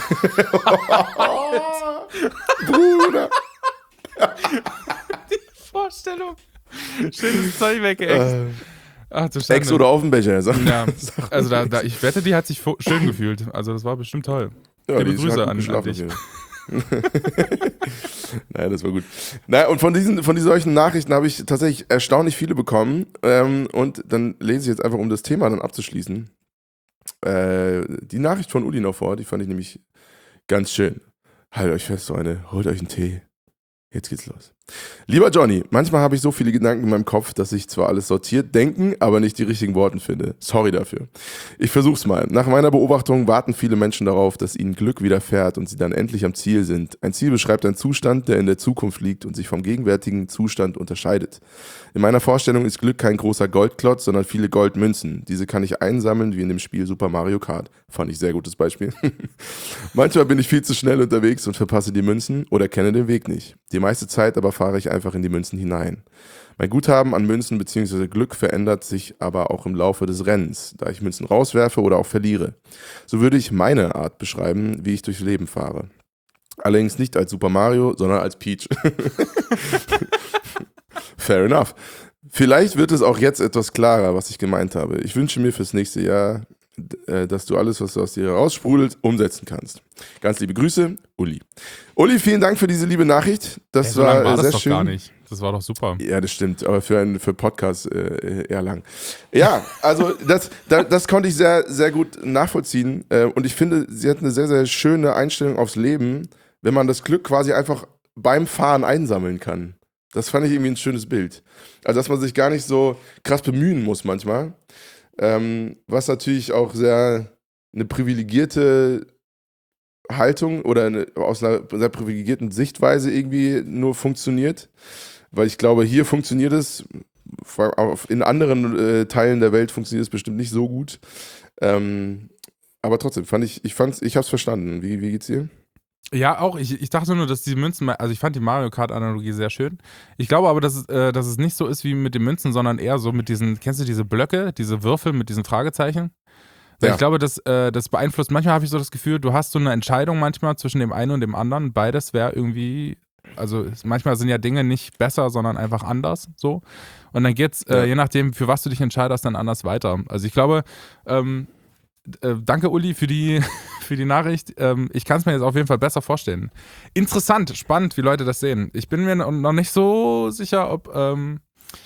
Bruder. Die Vorstellung. Schönes Zeug weg, ey. Ach, du Ex oder auf dem Becher. Sag, ja, sag also da, da, ich wette, die hat sich schön gefühlt. Also das war bestimmt toll. Ja, Liebe Grüße an, an dich. Naja, das war gut. Naja, und von diesen, von diesen solchen Nachrichten habe ich tatsächlich erstaunlich viele bekommen. Ähm, und dann lese ich jetzt einfach, um das Thema dann abzuschließen, äh, die Nachricht von Uli noch vor. Die fand ich nämlich ganz schön. Haltet euch fest, Freunde, holt euch einen Tee. Jetzt geht's los. Lieber Johnny, manchmal habe ich so viele Gedanken in meinem Kopf, dass ich zwar alles sortiert denken, aber nicht die richtigen Worte finde. Sorry dafür. Ich versuch's mal. Nach meiner Beobachtung warten viele Menschen darauf, dass ihnen Glück widerfährt und sie dann endlich am Ziel sind. Ein Ziel beschreibt einen Zustand, der in der Zukunft liegt und sich vom gegenwärtigen Zustand unterscheidet. In meiner Vorstellung ist Glück kein großer Goldklotz, sondern viele Goldmünzen. Diese kann ich einsammeln wie in dem Spiel Super Mario Kart. Fand ich sehr gutes Beispiel. Manchmal bin ich viel zu schnell unterwegs und verpasse die Münzen oder kenne den Weg nicht. Die meiste Zeit aber fahre ich einfach in die Münzen hinein. Mein Guthaben an Münzen bzw. Glück verändert sich aber auch im Laufe des Rennens, da ich Münzen rauswerfe oder auch verliere. So würde ich meine Art beschreiben, wie ich durchs Leben fahre. Allerdings nicht als Super Mario, sondern als Peach. Fair enough. Vielleicht wird es auch jetzt etwas klarer, was ich gemeint habe. Ich wünsche mir fürs nächste Jahr, dass du alles, was du aus dir raussprudelt, umsetzen kannst. Ganz liebe Grüße, Uli. Uli, vielen Dank für diese liebe Nachricht. Das Ey, so war, lang war sehr das doch schön. gar nicht. Das war doch super. Ja, das stimmt, aber für einen für Podcast äh, eher lang. Ja, also das, das, das konnte ich sehr, sehr gut nachvollziehen. Äh, und ich finde, sie hat eine sehr, sehr schöne Einstellung aufs Leben, wenn man das Glück quasi einfach beim Fahren einsammeln kann. Das fand ich irgendwie ein schönes Bild. Also, dass man sich gar nicht so krass bemühen muss manchmal. Ähm, was natürlich auch sehr eine privilegierte Haltung oder eine, aus einer sehr privilegierten Sichtweise irgendwie nur funktioniert. Weil ich glaube, hier funktioniert es, in anderen äh, Teilen der Welt funktioniert es bestimmt nicht so gut. Ähm, aber trotzdem, fand ich, ich fand's, ich hab's verstanden. Wie, wie geht's dir? Ja, auch. Ich, ich dachte nur, dass die Münzen, also ich fand die Mario Kart-Analogie sehr schön. Ich glaube aber, dass es, äh, dass es nicht so ist wie mit den Münzen, sondern eher so mit diesen, kennst du diese Blöcke, diese Würfel mit diesen Fragezeichen? Weil Ja. ich glaube, das, äh, das beeinflusst, manchmal habe ich so das Gefühl, du hast so eine Entscheidung manchmal zwischen dem einen und dem anderen. Beides wäre irgendwie, also es, manchmal sind ja Dinge nicht besser, sondern einfach anders so. Und dann geht's, äh, Ja. je nachdem, für was du dich entscheidest, dann anders weiter. Also ich glaube, ähm, äh, danke Uli für die, für die Nachricht. Ähm, ich kann es mir jetzt auf jeden Fall besser vorstellen. Interessant, spannend, wie Leute das sehen. Ich bin mir noch nicht so sicher, ob, ähm,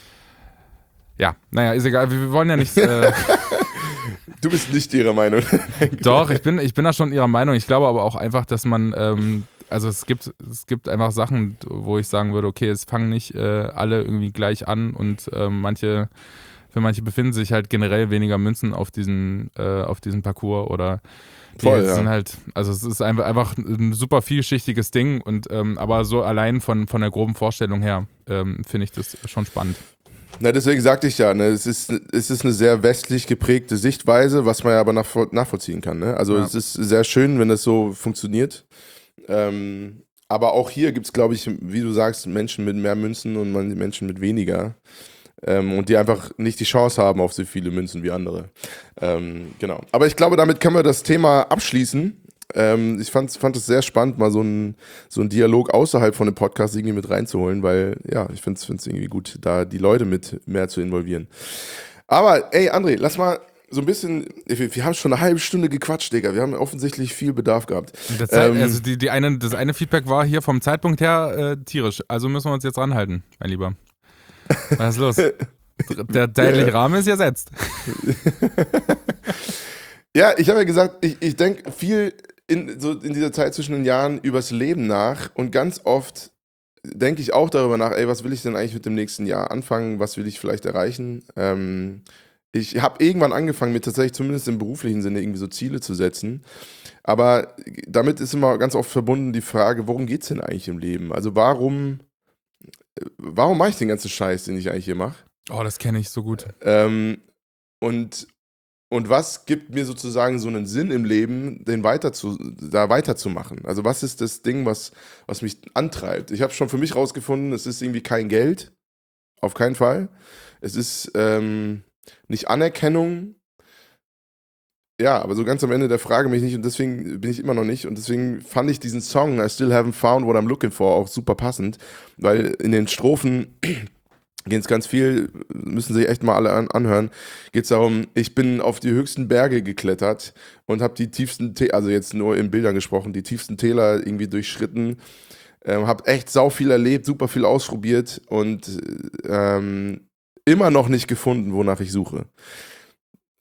ja, naja, ist egal, wir, wir wollen ja nicht... Äh, Du bist nicht ihrer Meinung. Doch, ich bin, ich bin da schon ihrer Meinung. Ich glaube aber auch einfach, dass man, ähm, also es gibt, es gibt einfach Sachen, wo ich sagen würde, okay, es fangen nicht äh, alle irgendwie gleich an und äh, manche, für manche befinden sich halt generell weniger Münzen auf diesen, äh, auf diesem Parcours oder die Voll, ja. sind halt, also es ist einfach, einfach ein super vielschichtiges Ding und ähm, aber so allein von, von der groben Vorstellung her ähm, finde ich das schon spannend. Na, deswegen sagte ich ja, ne, es ist, es ist eine sehr westlich geprägte Sichtweise, was man ja aber nachvoll- nachvollziehen kann. Ne? Also Ja. es ist sehr schön, wenn das so funktioniert. Ähm, aber auch hier gibt es, glaube ich, wie du sagst, Menschen mit mehr Münzen und man- Menschen mit weniger. Ähm, und die einfach nicht die Chance haben auf so viele Münzen wie andere. Ähm, genau. Aber ich glaube, damit können wir das Thema abschließen. Ähm, ich fand, fand es sehr spannend, mal so einen so einen Dialog außerhalb von dem Podcast irgendwie mit reinzuholen, weil ja, ich finde es irgendwie gut, da die Leute mit mehr zu involvieren. Aber ey, André, lass mal so ein bisschen, wir, wir haben schon eine halbe Stunde gequatscht, Digga. Wir haben offensichtlich viel Bedarf gehabt. Das, Zeit, Ähm, also die, die eine, das eine Feedback war hier vom Zeitpunkt her äh, tierisch. Also müssen wir uns jetzt ranhalten, mein Lieber. Was ist los? Der zeitliche Rahmen ist gesetzt. Ja, ich habe ja gesagt, ich, ich denke viel in, so in dieser Zeit zwischen den Jahren übers Leben nach und ganz oft denke ich auch darüber nach, ey, was will ich denn eigentlich mit dem nächsten Jahr anfangen, was will ich vielleicht erreichen? Ähm, ich habe irgendwann angefangen, mir tatsächlich zumindest im beruflichen Sinne irgendwie so Ziele zu setzen, aber damit ist immer ganz oft verbunden die Frage, worum geht es denn eigentlich im Leben? Also warum, warum mache ich den ganzen Scheiß, den ich eigentlich hier mache? Oh, das kenne ich so gut. Ähm, und Und was gibt mir sozusagen so einen Sinn im Leben, den weiter zu, da weiterzumachen? Also was ist das Ding, was, was mich antreibt? Ich habe schon für mich rausgefunden, es ist irgendwie kein Geld, auf keinen Fall. Es ist ähm, nicht Anerkennung. Ja, aber so ganz am Ende der Frage bin ich nicht und deswegen bin ich immer noch nicht. Und deswegen fand ich diesen Song, I Still Haven't Found What I'm Looking For, auch super passend, weil in den Strophen geht es ganz viel, müssen sich echt mal alle an, anhören, geht es darum, ich bin auf die höchsten Berge geklettert und habe die tiefsten, Tä- also jetzt nur in Bildern gesprochen, die tiefsten Täler irgendwie durchschritten, ähm, habe echt sau viel erlebt, super viel ausprobiert und ähm, immer noch nicht gefunden, wonach ich suche.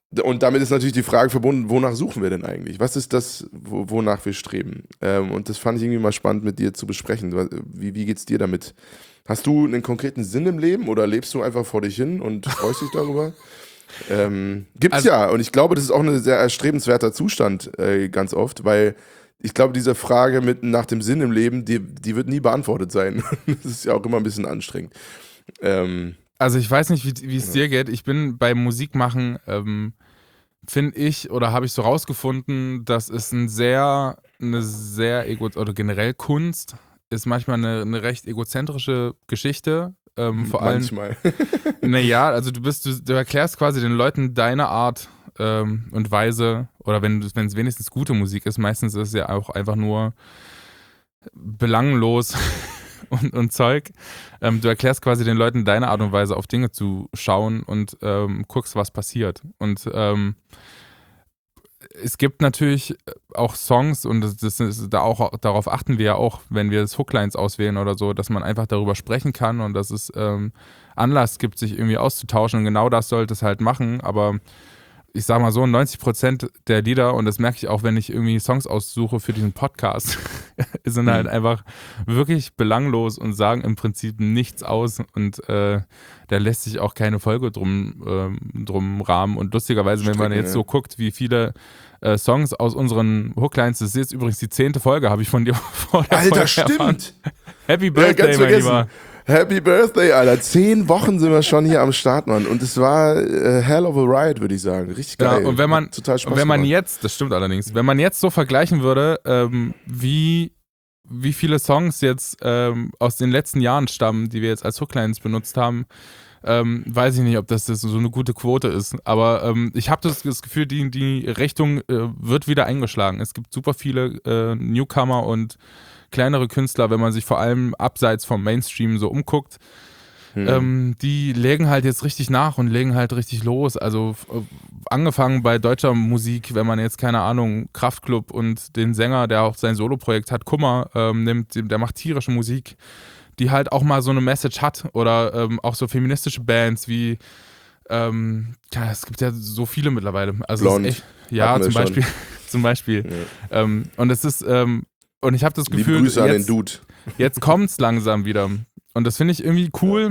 Und damit ist natürlich die Frage verbunden, wonach suchen wir denn eigentlich? Was ist das, wo, wonach wir streben? Ähm, und das fand ich irgendwie mal spannend mit dir zu besprechen. Wie, wie geht's dir damit? Hast du einen konkreten Sinn im Leben oder lebst du einfach vor dich hin und freust dich darüber? Ähm, gibt's also, ja, und ich glaube, das ist auch ein sehr erstrebenswerter Zustand äh, ganz oft, weil ich glaube, diese Frage mit nach dem Sinn im Leben, die, die wird nie beantwortet sein. Das ist ja auch immer ein bisschen anstrengend. Ähm, Also ich weiß nicht, wie es dir geht. Ich bin beim Musikmachen, ähm, finde ich, oder habe ich so rausgefunden, dass es ein sehr, eine sehr ego, oder generell Kunst ist manchmal eine, eine recht egozentrische Geschichte. Ähm, vor allem, manchmal. Naja, also du bist, du, du erklärst quasi den Leuten deine Art ähm, und Weise, oder wenn es wenigstens gute Musik ist, meistens ist es ja auch einfach nur belanglos und, und Zeug. Ähm, du erklärst quasi den Leuten deine Art und Weise, auf Dinge zu schauen und ähm, guckst, was passiert. Und ähm, es gibt natürlich auch Songs, und das, das ist, da auch, darauf achten wir ja auch, wenn wir das Hooklines auswählen oder so, dass man einfach darüber sprechen kann und dass es ähm, Anlass gibt, sich irgendwie auszutauschen, und genau das sollte es halt machen, aber ich sag mal so, neunzig Prozent der Lieder, und das merke ich auch, wenn ich irgendwie Songs aussuche für diesen Podcast, sind mhm. halt einfach wirklich belanglos und sagen im Prinzip nichts aus, und äh, da lässt sich auch keine Folge drum, äh, drum rahmen. Und lustigerweise, Stricken, wenn man jetzt ja. so guckt, wie viele äh, Songs aus unseren Hooklines, das ist jetzt übrigens die zehnte Folge, habe ich von dir vor der Alter, Folge stimmt! Erfahren. Happy Birthday, ja, mein Lieber! Happy Birthday, Alter. Zehn Wochen sind wir schon hier am Start, Mann. Und es war äh, hell of a ride, würde ich sagen. Richtig geil. Ja, und wenn man, total Spaß und wenn man gemacht. jetzt, das stimmt allerdings, wenn man jetzt so vergleichen würde, ähm, wie, wie viele Songs jetzt ähm, aus den letzten Jahren stammen, die wir jetzt als Hooklines benutzt haben, ähm, weiß ich nicht, ob das, das so eine gute Quote ist. Aber ähm, ich habe das, das Gefühl, die, die Richtung äh, wird wieder eingeschlagen. Es gibt super viele äh, Newcomer und kleinere Künstler, wenn man sich vor allem abseits vom Mainstream so umguckt, hm. ähm, die legen halt jetzt richtig nach und legen halt richtig los. Also äh, angefangen bei deutscher Musik, wenn man jetzt, keine Ahnung, Kraftklub und den Sänger, der auch sein Soloprojekt hat, Kummer, ähm, nimmt, der macht tierische Musik, die halt auch mal so eine Message hat, oder ähm, auch so feministische Bands wie ähm, ja, es gibt ja so viele mittlerweile. Also Blond. Echt, ja, zum Beispiel, zum Beispiel. Ja. Ähm, und es ist ähm, Und ich habe das Gefühl, Liebe Grüße an jetzt, den Dude. jetzt kommt es langsam wieder. Und das finde ich irgendwie cool.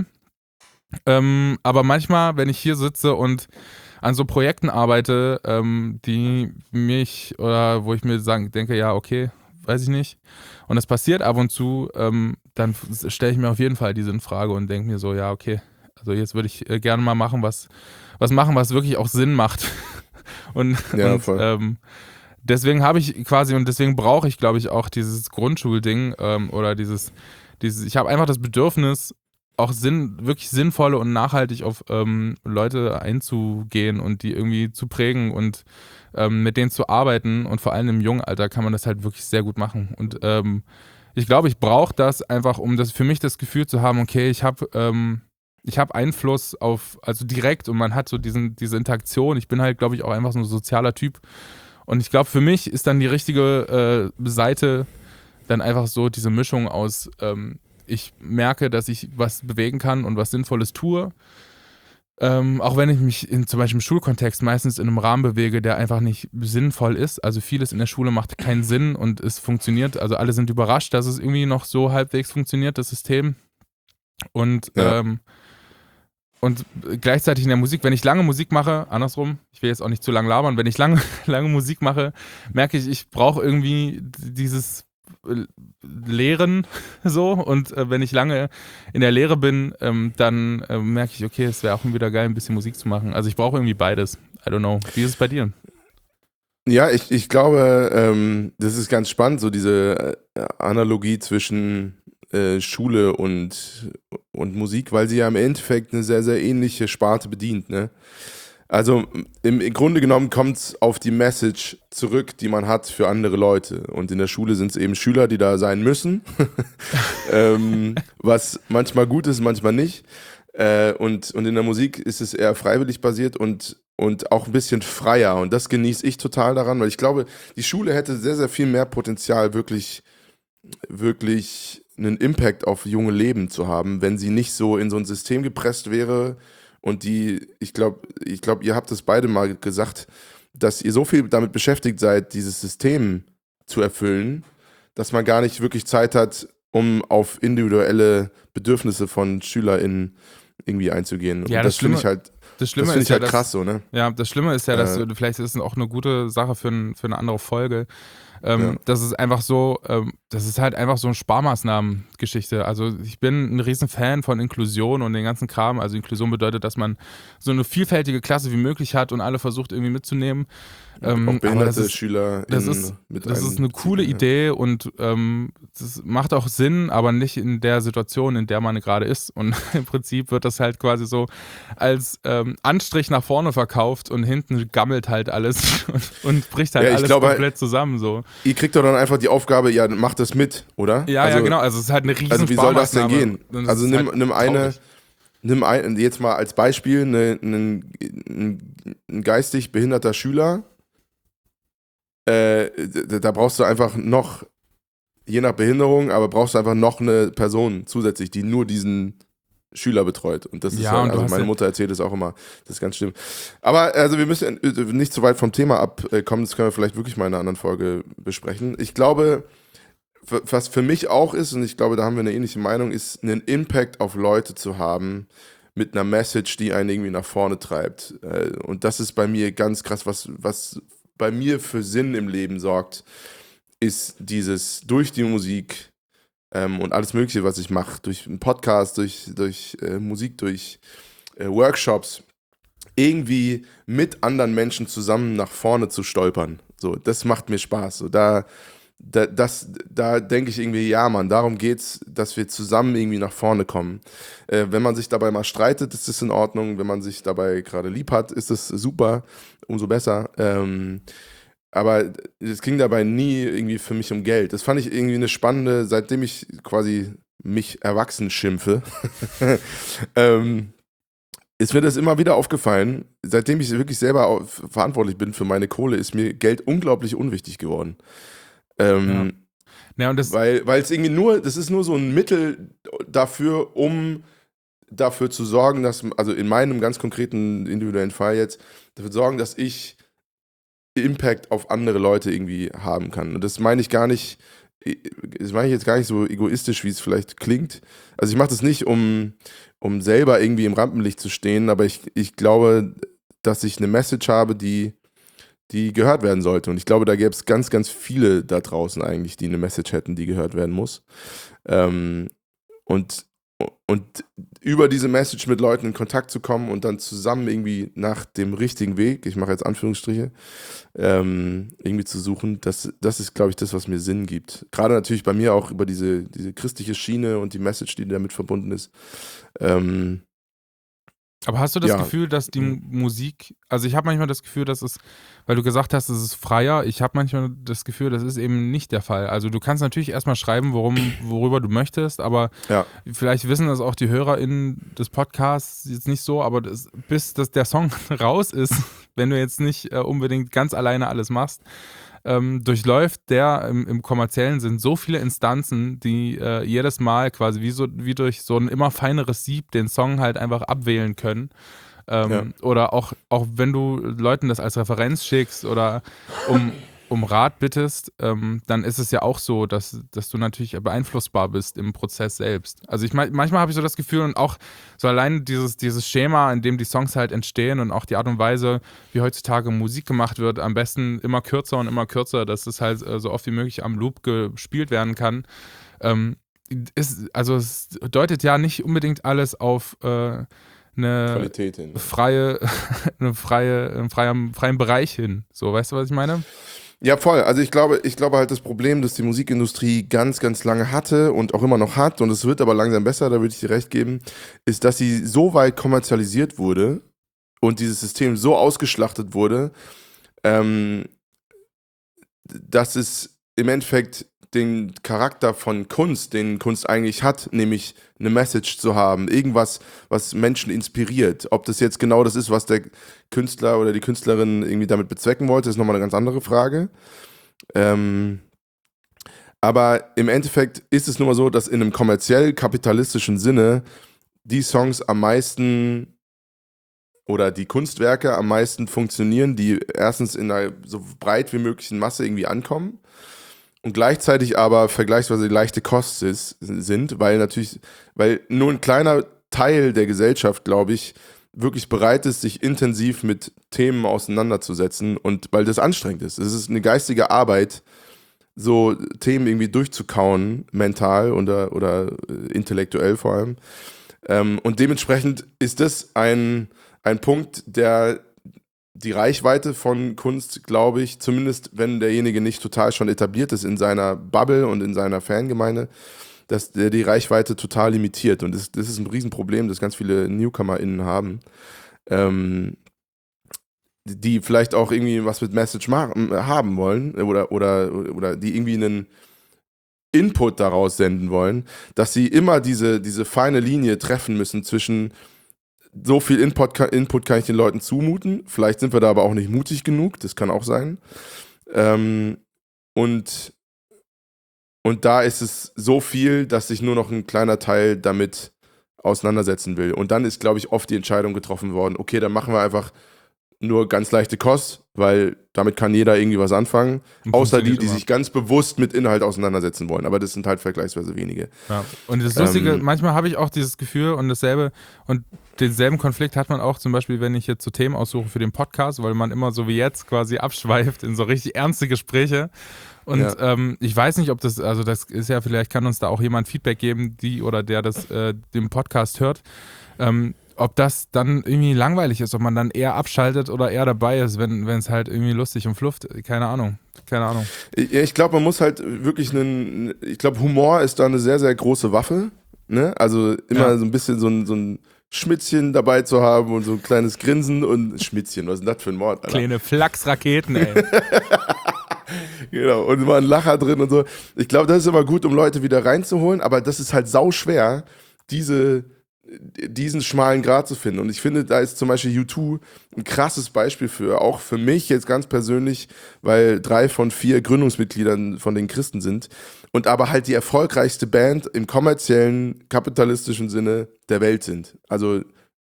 Ähm, aber manchmal, wenn ich hier sitze und an so Projekten arbeite, ähm, die mich, oder wo ich mir sagen, denke, ja, okay, weiß ich nicht. Und das passiert ab und zu, ähm, dann stelle ich mir auf jeden Fall diese Frage und denke mir so, ja, okay, also jetzt würde ich äh, gerne mal machen, was, was machen, was wirklich auch Sinn macht. und ja, und voll. Ähm, Deswegen habe ich quasi, und deswegen brauche ich, glaube ich, auch dieses Grundschulding ähm, oder dieses, dieses, ich habe einfach das Bedürfnis, auch Sinn, wirklich sinnvolle und nachhaltig auf ähm, Leute einzugehen und die irgendwie zu prägen und ähm, mit denen zu arbeiten, und vor allem im jungen Alter kann man das halt wirklich sehr gut machen. Und ähm, ich glaube, ich brauche das einfach, um das für mich das Gefühl zu haben, okay, ich habe ähm, ich habe Einfluss auf, also direkt, und man hat so diesen, diese Interaktion. Ich bin halt, glaube ich, auch einfach so ein sozialer Typ. Und ich glaube, für mich ist dann die richtige äh, Seite dann einfach so diese Mischung aus, ähm, ich merke, dass ich was bewegen kann und was Sinnvolles tue. Ähm, auch wenn ich mich in zum Beispiel im Schulkontext meistens in einem Rahmen bewege, der einfach nicht sinnvoll ist. Also vieles in der Schule macht keinen Sinn und es funktioniert. Also alle sind überrascht, dass es irgendwie noch so halbwegs funktioniert, das System. Und ja. ähm, Und gleichzeitig in der Musik, wenn ich lange Musik mache, andersrum, ich will jetzt auch nicht zu lang labern, wenn ich lange, lange Musik mache, merke ich, ich brauche irgendwie dieses Lehren so, und äh, wenn ich lange in der Lehre bin, ähm, dann äh, merke ich, okay, es wäre auch wieder geil, ein bisschen Musik zu machen. Also ich brauche irgendwie beides. I don't know. Wie ist es bei dir? Ja, ich, ich glaube, ähm, das ist ganz spannend, so diese äh, Analogie zwischen äh, Schule und, und Musik, weil sie ja im Endeffekt eine sehr, sehr ähnliche Sparte bedient, ne? Also im, im Grunde genommen kommt es auf die Message zurück, die man hat für andere Leute. Und in der Schule sind es eben Schüler, die da sein müssen, ähm, was manchmal gut ist, manchmal nicht. Äh, und, und in der Musik ist es eher freiwillig basiert und, und auch ein bisschen freier. Und das genieße ich total daran, weil ich glaube, die Schule hätte sehr, sehr viel mehr Potenzial, wirklich, wirklich einen Impact auf junge Leben zu haben, wenn sie nicht so in so ein System gepresst wäre und die, ich glaube, ich glaube, ihr habt es beide mal gesagt, dass ihr so viel damit beschäftigt seid, dieses System zu erfüllen, dass man gar nicht wirklich Zeit hat, um auf individuelle Bedürfnisse von SchülerInnen irgendwie einzugehen. Ja, und das das finde Schlimme, ich halt, das das Schlimme finde ist ich ja, halt dass, krass so, ne? ja, das Schlimme ist ja, dass Äh, du, vielleicht ist es auch eine gute Sache für, ein, für eine andere Folge. ja. Ähm, das ist einfach so, ähm, das ist halt einfach so eine Sparmaßnahmen-Geschichte. Also ich bin ein riesen Fan von Inklusion und den ganzen Kram. Also Inklusion bedeutet, dass man so eine vielfältige Klasse wie möglich hat und alle versucht irgendwie mitzunehmen. Ähm, Auch aber das behinderte ist, das ist, SchülerInnen mit das ist eine coole einbeziehen, ja. Idee und ähm, das macht auch Sinn, aber nicht in der Situation, in der man gerade ist. Und im Prinzip wird das halt quasi so als ähm, Anstrich nach vorne verkauft und hinten gammelt halt alles und, und bricht halt Ja, ich alles glaube halt, komplett zusammen so. ihr kriegt doch dann einfach die Aufgabe, ja, macht das mit, oder? Ja, ja, Also, genau. Also es ist halt eine riesen also wie soll das denn Sparmaßnahme. gehen? Und es Also ist nimm, halt nimm eine, traurig. nimm ein, jetzt mal als Beispiel eine, einen, ein, ein geistig behinderter Schüler, äh, da, da brauchst du einfach noch, je nach Behinderung, aber brauchst du einfach noch eine Person zusätzlich, die nur diesen Schüler betreut. Und das ist Ja, halt, und du also hast meine ja, Mutter erzählt es auch immer, das ist ganz schlimm. Aber also wir müssen nicht so weit vom Thema abkommen, das können wir vielleicht wirklich mal in einer anderen Folge besprechen. Ich glaube, was für mich auch ist, und ich glaube, da haben wir eine ähnliche Meinung, ist einen Impact auf Leute zu haben mit einer Message, die einen irgendwie nach vorne treibt. Äh, Und das ist bei mir ganz krass, was, was bei mir für Sinn im Leben sorgt, ist dieses durch die Musik ähm, und alles Mögliche, was ich mache, durch einen Podcast, durch, durch äh, Musik, durch äh, Workshops, irgendwie mit anderen Menschen zusammen nach vorne zu stolpern. So, das macht mir Spaß. So, da, da, das, da denke ich irgendwie, ja, Mann, darum geht's, dass wir zusammen irgendwie nach vorne kommen. Äh, wenn man sich dabei mal streitet, ist das in Ordnung. Wenn man sich dabei gerade lieb hat, ist das super, umso besser. Ähm, aber es ging dabei nie irgendwie für mich um Geld. Das fand ich irgendwie eine spannende, seitdem ich quasi mich erwachsen schimpfe, ähm, ist mir das immer wieder aufgefallen. Seitdem ich wirklich selber auf, verantwortlich bin für meine Kohle, ist mir Geld unglaublich unwichtig geworden. ja. Ähm, Ja, und das, weil, weil es irgendwie nur, das ist nur so ein Mittel dafür, um dafür zu sorgen, dass, also in meinem ganz konkreten individuellen Fall jetzt, dafür sorgen, dass ich Impact auf andere Leute irgendwie haben kann. Und das meine ich gar nicht, das meine ich jetzt gar nicht so egoistisch, wie es vielleicht klingt. Also ich mache das nicht, um, um selber irgendwie im Rampenlicht zu stehen, aber ich, ich glaube, dass ich eine Message habe, die, die gehört werden sollte. Und ich glaube, da gäbe es ganz, ganz viele da draußen eigentlich, die eine Message hätten, die gehört werden muss. Ähm, und, und über diese Message mit Leuten in Kontakt zu kommen und dann zusammen irgendwie nach dem richtigen Weg, ich mache jetzt Anführungsstriche, ähm, irgendwie zu suchen, das, das ist, glaube ich, das, was mir Sinn gibt. Gerade natürlich bei mir auch über diese, diese christliche Schiene und die Message, die damit verbunden ist. Ähm, aber hast du das ja, Gefühl, dass die M- Musik, also ich habe manchmal das Gefühl, dass es, weil du gesagt hast, es ist freier, ich habe manchmal das Gefühl, das ist eben nicht der Fall. Also du kannst natürlich erstmal schreiben, worum, worüber du möchtest, aber ja, vielleicht wissen das auch die HörerInnen des Podcasts jetzt nicht so, aber das, bis das der Song raus ist, wenn du jetzt nicht äh, unbedingt ganz alleine alles machst, ähm, durchläuft der im, im kommerziellen Sinn so viele Instanzen, die äh, jedes Mal quasi wie, so, wie durch so ein immer feineres Sieb den Song halt einfach abwählen können. ja. Ähm, oder auch, auch wenn du Leuten das als Referenz schickst oder um, um Rat bittest, ähm, dann ist es ja auch so, dass, dass du natürlich beeinflussbar bist im Prozess selbst. Also ich mein, manchmal habe ich so das Gefühl und auch so allein dieses, dieses Schema, in dem die Songs halt entstehen und auch die Art und Weise, wie heutzutage Musik gemacht wird, am besten immer kürzer und immer kürzer, dass es halt äh, so oft wie möglich am Loop gespielt werden kann. Ähm, ist, also es deutet ja nicht unbedingt alles auf äh, eine Qualität hin. freie, eine freie, einen freien, freien Bereich hin. So, weißt du, was ich meine? Ja, voll. Also ich glaube, ich glaube halt das Problem, das die Musikindustrie ganz, ganz lange hatte und auch immer noch hat, und es wird aber langsam besser, da würde ich dir recht geben, ist, dass sie so weit kommerzialisiert wurde und dieses System so ausgeschlachtet wurde, ähm, dass es im Endeffekt den Charakter von Kunst, den Kunst eigentlich hat, nämlich eine Message zu haben, irgendwas, was Menschen inspiriert. Ob das jetzt genau das ist, was der Künstler oder die Künstlerin irgendwie damit bezwecken wollte, ist nochmal eine ganz andere Frage. Ähm, aber im Endeffekt ist es nun mal so, dass in einem kommerziell-kapitalistischen Sinne die Songs am meisten oder die Kunstwerke am meisten funktionieren, die erstens in einer so breit wie möglichen Masse irgendwie ankommen und gleichzeitig aber vergleichsweise leichte Kost ist, sind, weil natürlich, weil nur ein kleiner Teil der Gesellschaft, glaube ich, wirklich bereit ist, sich intensiv mit Themen auseinanderzusetzen und weil das anstrengend ist. Es ist eine geistige Arbeit, so Themen irgendwie durchzukauen, mental oder, oder intellektuell vor allem. Ähm, und dementsprechend ist das ein, ein Punkt, der die Reichweite von Kunst, glaube ich, zumindest wenn derjenige nicht total schon etabliert ist in seiner Bubble und in seiner Fangemeinde, dass der die Reichweite total limitiert. Und das, das ist ein Riesenproblem, das ganz viele NewcomerInnen haben, ähm, die vielleicht auch irgendwie was mit Message machen, haben wollen oder, oder, oder die irgendwie einen Input daraus senden wollen, dass sie immer diese, diese feine Linie treffen müssen zwischen so viel Input, Input kann ich den Leuten zumuten, vielleicht sind wir da aber auch nicht mutig genug, das kann auch sein. Ähm, und Und da ist es so viel, dass sich nur noch ein kleiner Teil damit auseinandersetzen will. Und dann ist, glaube ich, oft die Entscheidung getroffen worden, okay, dann machen wir einfach nur ganz leichte Kost, weil damit kann jeder irgendwie was anfangen. Außer die, die immer. sich ganz bewusst mit Inhalt auseinandersetzen wollen. Aber das sind halt vergleichsweise wenige. Ja. Und das Lustige, ähm, manchmal habe ich auch dieses Gefühl und dasselbe, und denselben Konflikt hat man auch zum Beispiel, wenn ich jetzt so Themen aussuche für den Podcast, weil man immer so wie jetzt quasi abschweift in so richtig ernste Gespräche. Und ja. ähm, ich weiß nicht, ob das, also das ist ja, vielleicht kann uns da auch jemand Feedback geben, die oder der das äh, den Podcast hört, ähm, ob das dann irgendwie langweilig ist, ob man dann eher abschaltet oder eher dabei ist, wenn es halt irgendwie lustig und flufft. Keine Ahnung, keine Ahnung. Ich, ich glaube, man muss halt wirklich einen, ich glaube, Humor ist da eine sehr, sehr große Waffe, ne? Also immer ja. so ein bisschen so ein, so ein Schmitzchen dabei zu haben und so ein kleines Grinsen und Schmitzchen, was ist denn das für ein Wort, Alter? Kleine Flachsraketen, ey. Genau, und mal ein Lacher drin und so. Ich glaube, das ist immer gut, um Leute wieder reinzuholen, aber das ist halt sau schwer, diese, diesen schmalen Grat zu finden. Und ich finde, da ist zum Beispiel U zwei ein krasses Beispiel für, auch für mich jetzt ganz persönlich, weil drei von vier Gründungsmitgliedern von den Christen sind und aber halt die erfolgreichste Band im kommerziellen, kapitalistischen Sinne der Welt sind. Also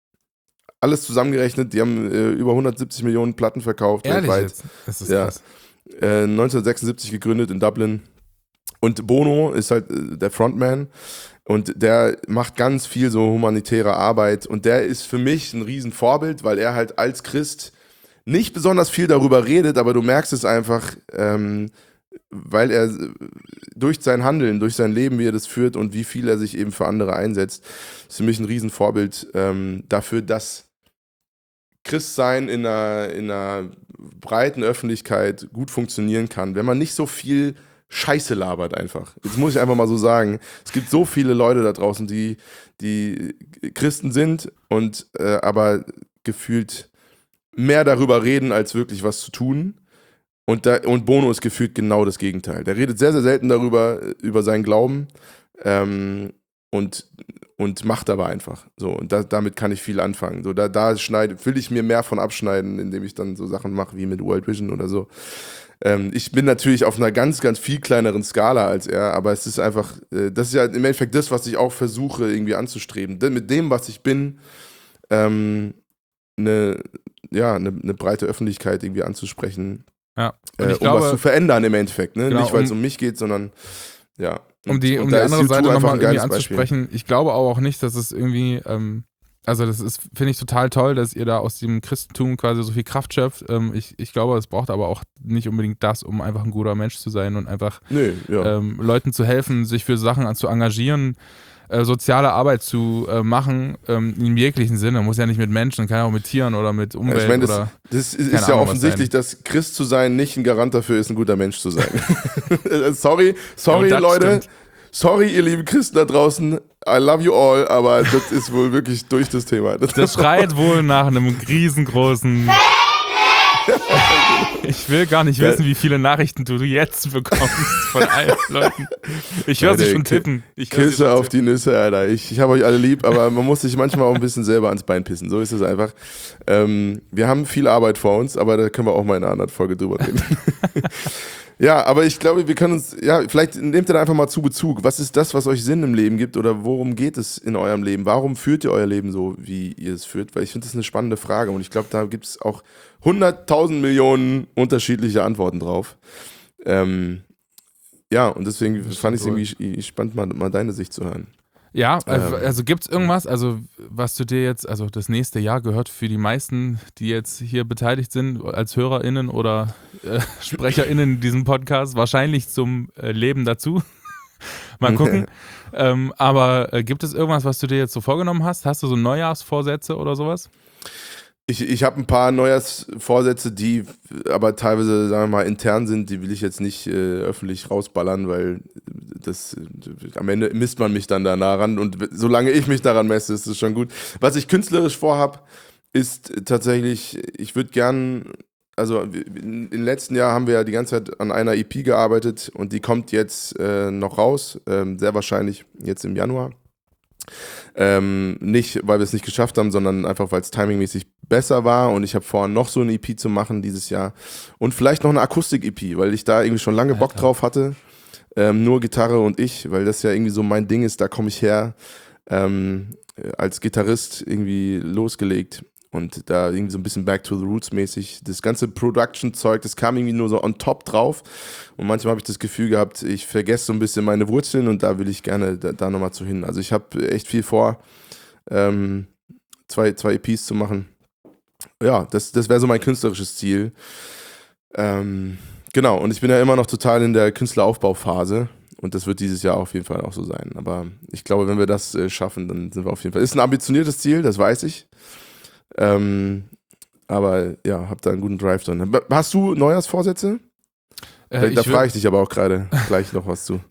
alles zusammengerechnet, die haben äh, über hundertsiebzig Millionen Platten verkauft. Ehrlich weltweit. Jetzt? Das ist ja. krass. Äh, neunzehnhundertsechsundsiebzig gegründet in Dublin. Und Bono ist halt äh, der Frontman und der macht ganz viel so humanitäre Arbeit und der ist für mich ein Riesenvorbild, weil er halt als Christ nicht besonders viel darüber redet, aber du merkst es einfach, ähm, weil er durch sein Handeln, durch sein Leben, wie er das führt und wie viel er sich eben für andere einsetzt, ist für mich ein Riesenvorbild ähm, dafür, dass Christsein in einer, in einer breiten Öffentlichkeit gut funktionieren kann, wenn man nicht so viel Scheiße labert einfach. Jetzt muss ich einfach mal so sagen, es gibt so viele Leute da draußen, die, die Christen sind und äh, aber gefühlt mehr darüber reden, als wirklich was zu tun. Und, da, und Bono ist gefühlt genau das Gegenteil. Der redet sehr, sehr selten darüber, über seinen Glauben ähm, und und macht aber einfach. So, und da, damit kann ich viel anfangen. So, da, da schneide, will ich mir mehr von abschneiden, indem ich dann so Sachen mache wie mit World Vision oder so. Ähm, ich bin natürlich auf einer ganz, ganz viel kleineren Skala als er, aber es ist einfach, äh, das ist ja im Endeffekt das, was ich auch versuche irgendwie anzustreben. Denn mit dem, was ich bin, ähm, eine, ja, eine, eine breite Öffentlichkeit irgendwie anzusprechen, ja. äh, um glaube, was zu verändern im Endeffekt. Ne? Genau, Nicht, weil es um, um mich geht, sondern ja. Um die, um die andere Seite nochmal irgendwie anzusprechen, ich glaube aber auch nicht, dass es irgendwie, ähm, also das ist, finde ich total toll, dass ihr da aus dem Christentum quasi so viel Kraft schöpft. Ähm, ich, ich glaube, es braucht aber auch nicht unbedingt das, um einfach ein guter Mensch zu sein und einfach nee, ja. ähm, Leuten zu helfen, sich für Sachen zu engagieren, äh, soziale Arbeit zu äh, machen, ähm, im jeglichen Sinne. Muss ja nicht mit Menschen, kann ja auch mit Tieren oder mit Umwelt. Ja, ich meine, das, oder das ist, ist ja Ahnung, offensichtlich, dass Christ zu sein nicht ein Garant dafür ist, ein guter Mensch zu sein. sorry, sorry ja, Leute. Stimmt. Sorry, ihr lieben Christen da draußen. I love you all, aber das ist wohl wirklich durch das Thema. Das, das schreit wohl nach einem riesengroßen... Ich will gar nicht wissen, wie viele Nachrichten du jetzt bekommst von allen Leuten. Ich höre sie schon tippen. Ich Küsse schon auf tippen. Die Nüsse, Alter. Ich, ich habe euch alle lieb, aber man muss sich manchmal auch ein bisschen selber ans Bein pissen. So ist es einfach. Ähm, wir haben viel Arbeit vor uns, aber da können wir auch mal in einer anderen Folge drüber reden. Ja, aber ich glaube, wir können uns, ja, vielleicht nehmt ihr da einfach mal zu Bezug. Was ist das, was euch Sinn im Leben gibt oder worum geht es in eurem Leben? Warum führt ihr euer Leben so, wie ihr es führt? Weil ich finde, das ist eine spannende Frage und ich glaube, da gibt es auch hunderttausend Millionen unterschiedliche Antworten drauf. Ähm, ja, und deswegen fand ich es irgendwie spannend, mal, mal deine Sicht zu hören. Ja, also, also gibt es irgendwas, also was du dir jetzt, also das nächste Jahr gehört für die meisten, die jetzt hier beteiligt sind, als HörerInnen oder äh, SprecherInnen in diesem Podcast, wahrscheinlich zum äh, Leben dazu. Mal gucken. ähm, aber äh, gibt es irgendwas, was du dir jetzt so vorgenommen hast? Hast du so Neujahrsvorsätze oder sowas? Ich, ich habe ein paar Neujahrsvorsätze, die aber teilweise, sagen wir mal, intern sind, die will ich jetzt nicht äh, öffentlich rausballern, weil das äh, am Ende misst man mich dann da nah ran und solange ich mich daran messe, ist es schon gut. Was ich künstlerisch vorhab, ist tatsächlich, ich würde gern, also im letzten Jahr haben wir ja die ganze Zeit an einer E P gearbeitet und die kommt jetzt äh, noch raus, ähm, sehr wahrscheinlich jetzt im Januar. Ähm, nicht, weil wir es nicht geschafft haben, sondern einfach, weil es timingmäßig besser war und ich habe vor, noch so eine E P zu machen dieses Jahr und vielleicht noch eine Akustik-E P, weil ich da irgendwie schon lange Bock drauf hatte, ähm, nur Gitarre und ich, weil das ja irgendwie so mein Ding ist, da komme ich her, ähm, als Gitarrist irgendwie losgelegt und da irgendwie so ein bisschen Back to the Roots mäßig, das ganze Production-Zeug, das kam irgendwie nur so on top drauf und manchmal habe ich das Gefühl gehabt, ich vergesse so ein bisschen meine Wurzeln und da will ich gerne da, da nochmal zu hin. Also ich habe echt viel vor, ähm, zwei, zwei E Ps zu machen. Ja, das, das wäre so mein künstlerisches Ziel. Ähm, genau, und ich bin ja immer noch total in der Künstleraufbauphase und das wird dieses Jahr auf jeden Fall auch so sein. Aber ich glaube, wenn wir das äh, schaffen, dann sind wir auf jeden Fall. Ist ein ambitioniertes Ziel, das weiß ich. Ähm, aber ja, hab da einen guten Drive drin. Hast du Neujahrsvorsätze? Äh, da frage ich dich aber auch gerade gleich noch was zu.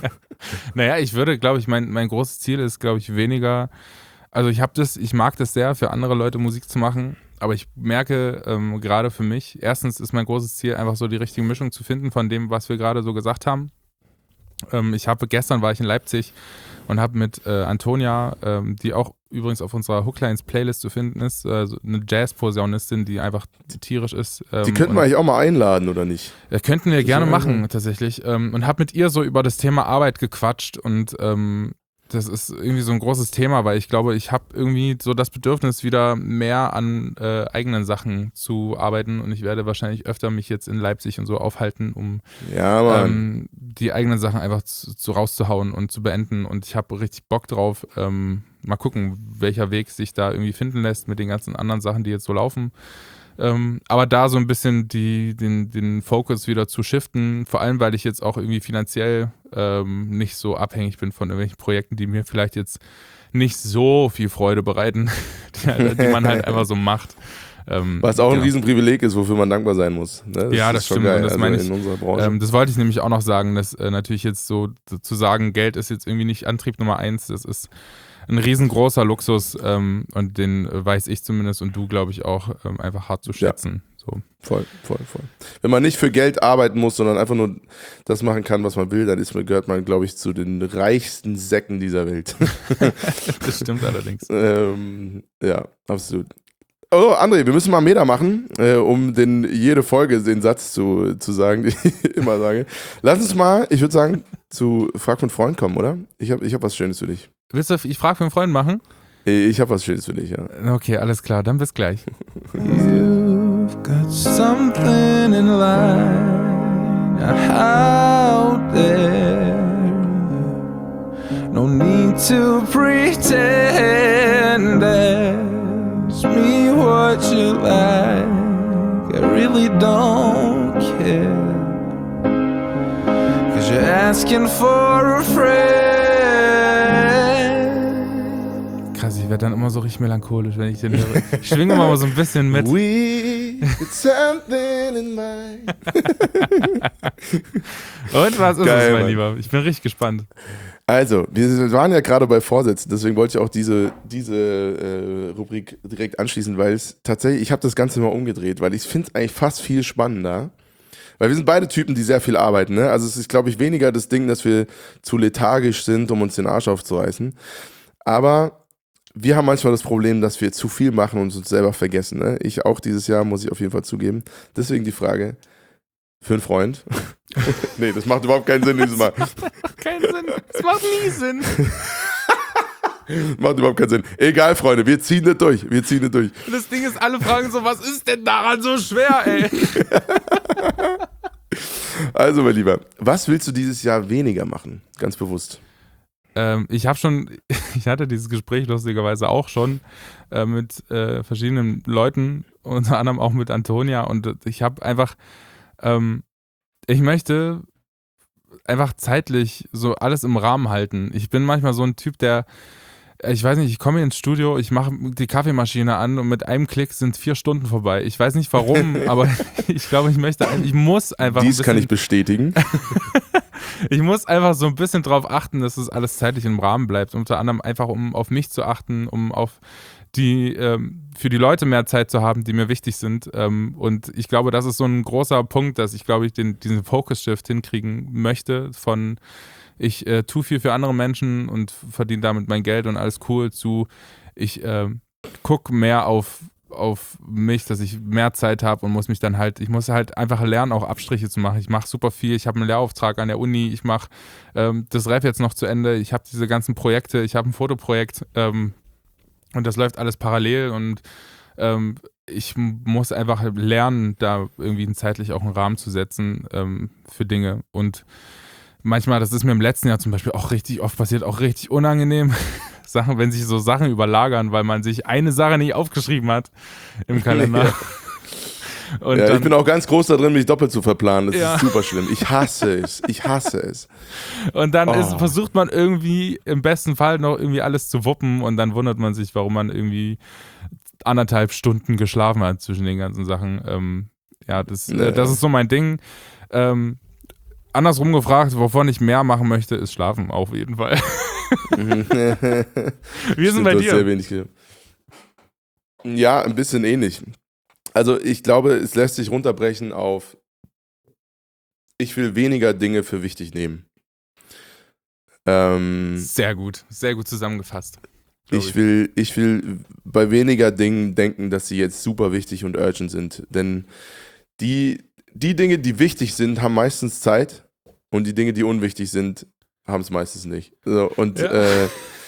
Naja, ich würde, glaube ich, mein, mein großes Ziel ist, glaube ich, weniger, also ich habe das, ich mag das sehr, für andere Leute Musik zu machen, aber ich merke ähm, gerade für mich, erstens ist mein großes Ziel, einfach so die richtige Mischung zu finden von dem, was wir gerade so gesagt haben. Ähm, ich habe, gestern war ich in Leipzig und habe mit äh, Antonia, ähm, die auch übrigens auf unserer Hooklines Playlist zu finden ist, äh, so eine Jazz-Posaunistin, die einfach tierisch ist. Ähm, die könnten wir eigentlich auch mal einladen, oder nicht? Ja, könnten wir gerne machen, tatsächlich. Ähm, und habe mit ihr so über das Thema Arbeit gequatscht und ähm, das ist irgendwie so ein großes Thema, weil ich glaube, ich habe irgendwie so das Bedürfnis, wieder mehr an äh, eigenen Sachen zu arbeiten und ich werde wahrscheinlich öfter mich jetzt in Leipzig und so aufhalten, um ja, ähm, die eigenen Sachen einfach zu, zu rauszuhauen und zu beenden und ich habe richtig Bock drauf. Ähm, mal gucken, welcher Weg sich da irgendwie finden lässt mit den ganzen anderen Sachen, die jetzt so laufen. Ähm, aber da so ein bisschen die, den, den Fokus wieder zu shiften, vor allem, weil ich jetzt auch irgendwie finanziell ähm, nicht so abhängig bin von irgendwelchen Projekten, die mir vielleicht jetzt nicht so viel Freude bereiten, die, die man halt einfach so macht. Ähm, Was auch genau. ein Riesenprivileg ist, wofür man dankbar sein muss. Ne? Das ja, das stimmt. Geil, und das also meine ich, in unserer Branche. Ähm, das wollte ich nämlich auch noch sagen, dass äh, natürlich jetzt so zu sagen, Geld ist jetzt irgendwie nicht Antrieb Nummer eins, das ist ein riesengroßer Luxus ähm, und den weiß ich zumindest und du, glaube ich, auch ähm, einfach hart zu schätzen. Ja. So. Voll, voll, voll. Wenn man nicht für Geld arbeiten muss, sondern einfach nur das machen kann, was man will, dann ist, gehört man, glaube ich, zu den reichsten Säcken dieser Welt. Das stimmt allerdings. ähm, ja, absolut. Oh, André, wir müssen mal Meter machen, äh, um den, jede Folge den Satz zu, zu sagen, den ich immer sage. Lass uns mal, ich würde sagen, zu Frag von Freund kommen, oder? Ich habe ich hab was Schönes für dich. Willst du, ich frage für einen Freund machen? Ich habe was Schönes für dich, ja. Okay, alles klar, dann bis gleich. You've got something in line out there. No need to pretend. Ask me what you like. I really don't care. 'Cause you're asking for a friend. Krass, ich werde dann immer so richtig melancholisch, wenn ich den höre. Ich schwinge immer mal so ein bisschen mit. We got something in mind. Und was ist Geil, es, mein Mann. Lieber? Ich bin richtig gespannt. Also, wir waren ja gerade bei Vorsätzen, deswegen wollte ich auch diese, diese äh, Rubrik direkt anschließen, weil es tatsächlich, ich habe das Ganze mal umgedreht, weil ich finde es eigentlich fast viel spannender. Weil wir sind beide Typen, die sehr viel arbeiten. Ne? Also es ist, glaube ich, weniger das Ding, dass wir zu lethargisch sind, um uns den Arsch aufzureißen. Aber wir haben manchmal das Problem, dass wir zu viel machen und uns selber vergessen. Ne? Ich auch dieses Jahr, muss ich auf jeden Fall zugeben. Deswegen die Frage, für einen Freund. Nee, das macht überhaupt keinen Sinn dieses Mal. Das macht keinen Sinn. Das macht nie Sinn. Macht überhaupt keinen Sinn. Egal, Freunde, wir ziehen das durch. Wir ziehen das durch. Das Ding ist, alle fragen so, was ist denn daran so schwer, ey? Also, mein Lieber, was willst du dieses Jahr weniger machen? Ganz bewusst. Ähm, ich habe schon, ich hatte dieses Gespräch lustigerweise auch schon äh, mit äh, verschiedenen Leuten, unter anderem auch mit Antonia, und ich habe einfach, ähm, ich möchte einfach zeitlich so alles im Rahmen halten. Ich bin manchmal so ein Typ, der, ich weiß nicht, ich komme ins Studio, ich mache die Kaffeemaschine an und mit einem Klick sind vier Stunden vorbei. Ich weiß nicht warum, aber ich glaube, ich möchte, ich muss einfach. Dies ein kann ich bestätigen. Ich muss einfach so ein bisschen drauf achten, dass es alles zeitlich im Rahmen bleibt. Unter anderem einfach, um auf mich zu achten, um auf die, ähm, für die Leute mehr Zeit zu haben, die mir wichtig sind. Ähm, und ich glaube, das ist so ein großer Punkt, dass ich, glaube ich, den, diesen Focus-Shift hinkriegen möchte von ich äh, tue viel für andere Menschen und verdiene damit mein Geld und alles cool zu ich äh, gucke mehr auf auf mich, dass ich mehr Zeit habe und muss mich dann halt, ich muss halt einfach lernen, auch Abstriche zu machen. Ich mache super viel, ich habe einen Lehrauftrag an der Uni, ich mache ähm, das Rap jetzt noch zu Ende, ich habe diese ganzen Projekte, ich habe ein Fotoprojekt ähm, und das läuft alles parallel und ähm, ich muss einfach lernen, da irgendwie zeitlich auch einen Rahmen zu setzen ähm, für Dinge und manchmal, das ist mir im letzten Jahr zum Beispiel auch richtig oft passiert, auch richtig unangenehm, Sachen, wenn sich so Sachen überlagern, weil man sich eine Sache nicht aufgeschrieben hat im Kalender. Ja. Und ja, dann, ich bin auch ganz groß da drin, mich doppelt zu verplanen. Das ja. ist super schlimm. Ich hasse es. Ich hasse es. Und dann oh. ist, versucht man irgendwie im besten Fall noch irgendwie alles zu wuppen und dann wundert man sich, warum man irgendwie anderthalb Stunden geschlafen hat zwischen den ganzen Sachen. Ähm, ja, das, ja. Äh, das ist so mein Ding. Ähm, andersrum gefragt, wovon ich mehr machen möchte, ist schlafen, auf jeden Fall. Wir sind bei dir. Sehr wenig. Ja, ein bisschen ähnlich. Also ich glaube, es lässt sich runterbrechen auf ich will weniger Dinge für wichtig nehmen. Ähm, sehr gut, sehr gut zusammengefasst. Ich, ich will, ich will bei weniger Dingen denken, dass sie jetzt super wichtig und urgent sind. Denn die, die Dinge, die wichtig sind, haben meistens Zeit und die Dinge, die unwichtig sind, haben es meistens nicht. So, und, ja. äh,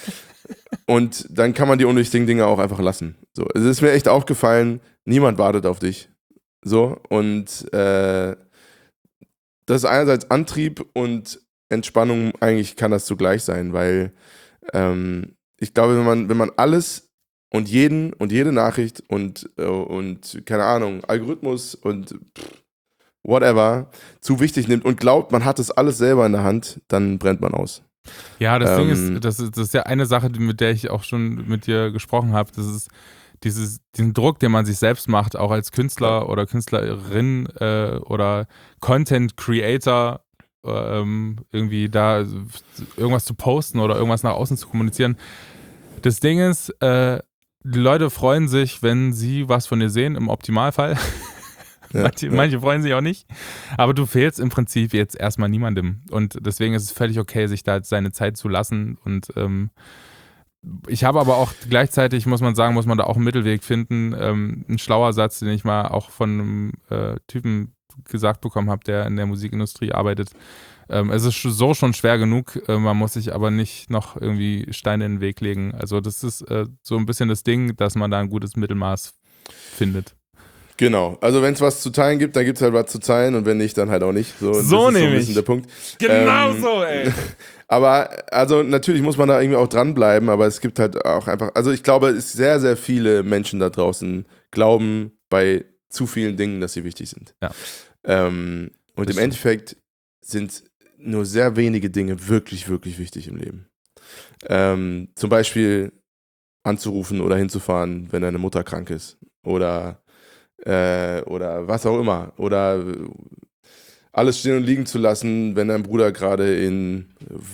und dann kann man die unwichtigen Dinge auch einfach lassen. So, es ist mir echt aufgefallen, niemand wartet auf dich. So, und äh, das ist einerseits Antrieb und Entspannung, eigentlich kann das zugleich sein, weil ähm, ich glaube, wenn man, wenn man alles und jeden und jede Nachricht und, äh, und keine Ahnung, Algorithmus und pff, whatever zu wichtig nimmt und glaubt, man hat das alles selber in der Hand, dann brennt man aus. Ja, das ähm, Ding ist das, ist, das ist ja eine Sache, mit der ich auch schon mit dir gesprochen habe, das ist dieses, diesen Druck, den man sich selbst macht, auch als Künstler oder Künstlerin äh, oder Content Creator, ähm, irgendwie da irgendwas zu posten oder irgendwas nach außen zu kommunizieren. Das Ding ist, äh, die Leute freuen sich, wenn sie was von dir sehen, im Optimalfall. Ja, manche, ja. manche freuen sich auch nicht. Aber du fehlst im Prinzip jetzt erstmal niemandem. Und deswegen ist es völlig okay, sich da seine Zeit zu lassen. Und ähm, ich habe aber auch gleichzeitig, muss man sagen, muss man da auch einen Mittelweg finden. Ähm, ein schlauer Satz, den ich mal auch von einem äh, Typen gesagt bekommen habe, der in der Musikindustrie arbeitet. Ähm, es ist so schon schwer genug, äh, man muss sich aber nicht noch irgendwie Steine in den Weg legen. Also das ist äh, so ein bisschen das Ding, dass man da ein gutes Mittelmaß findet. Genau, also wenn es was zu teilen gibt, dann gibt es halt was zu teilen und wenn nicht, dann halt auch nicht. So, so das ist nämlich. so ein bisschen der Punkt. Genau ähm, so, ey. Aber, also natürlich muss man da irgendwie auch dranbleiben, aber es gibt halt auch einfach, also ich glaube, es sehr, sehr viele Menschen da draußen glauben bei zu vielen Dingen, dass sie wichtig sind. Ja. Ähm, und das im Endeffekt sind nur sehr wenige Dinge wirklich, wirklich wichtig im Leben. Ähm, zum Beispiel anzurufen oder hinzufahren, wenn deine Mutter krank ist. Oder Äh, oder was auch immer. Oder alles stehen und liegen zu lassen, wenn dein Bruder gerade in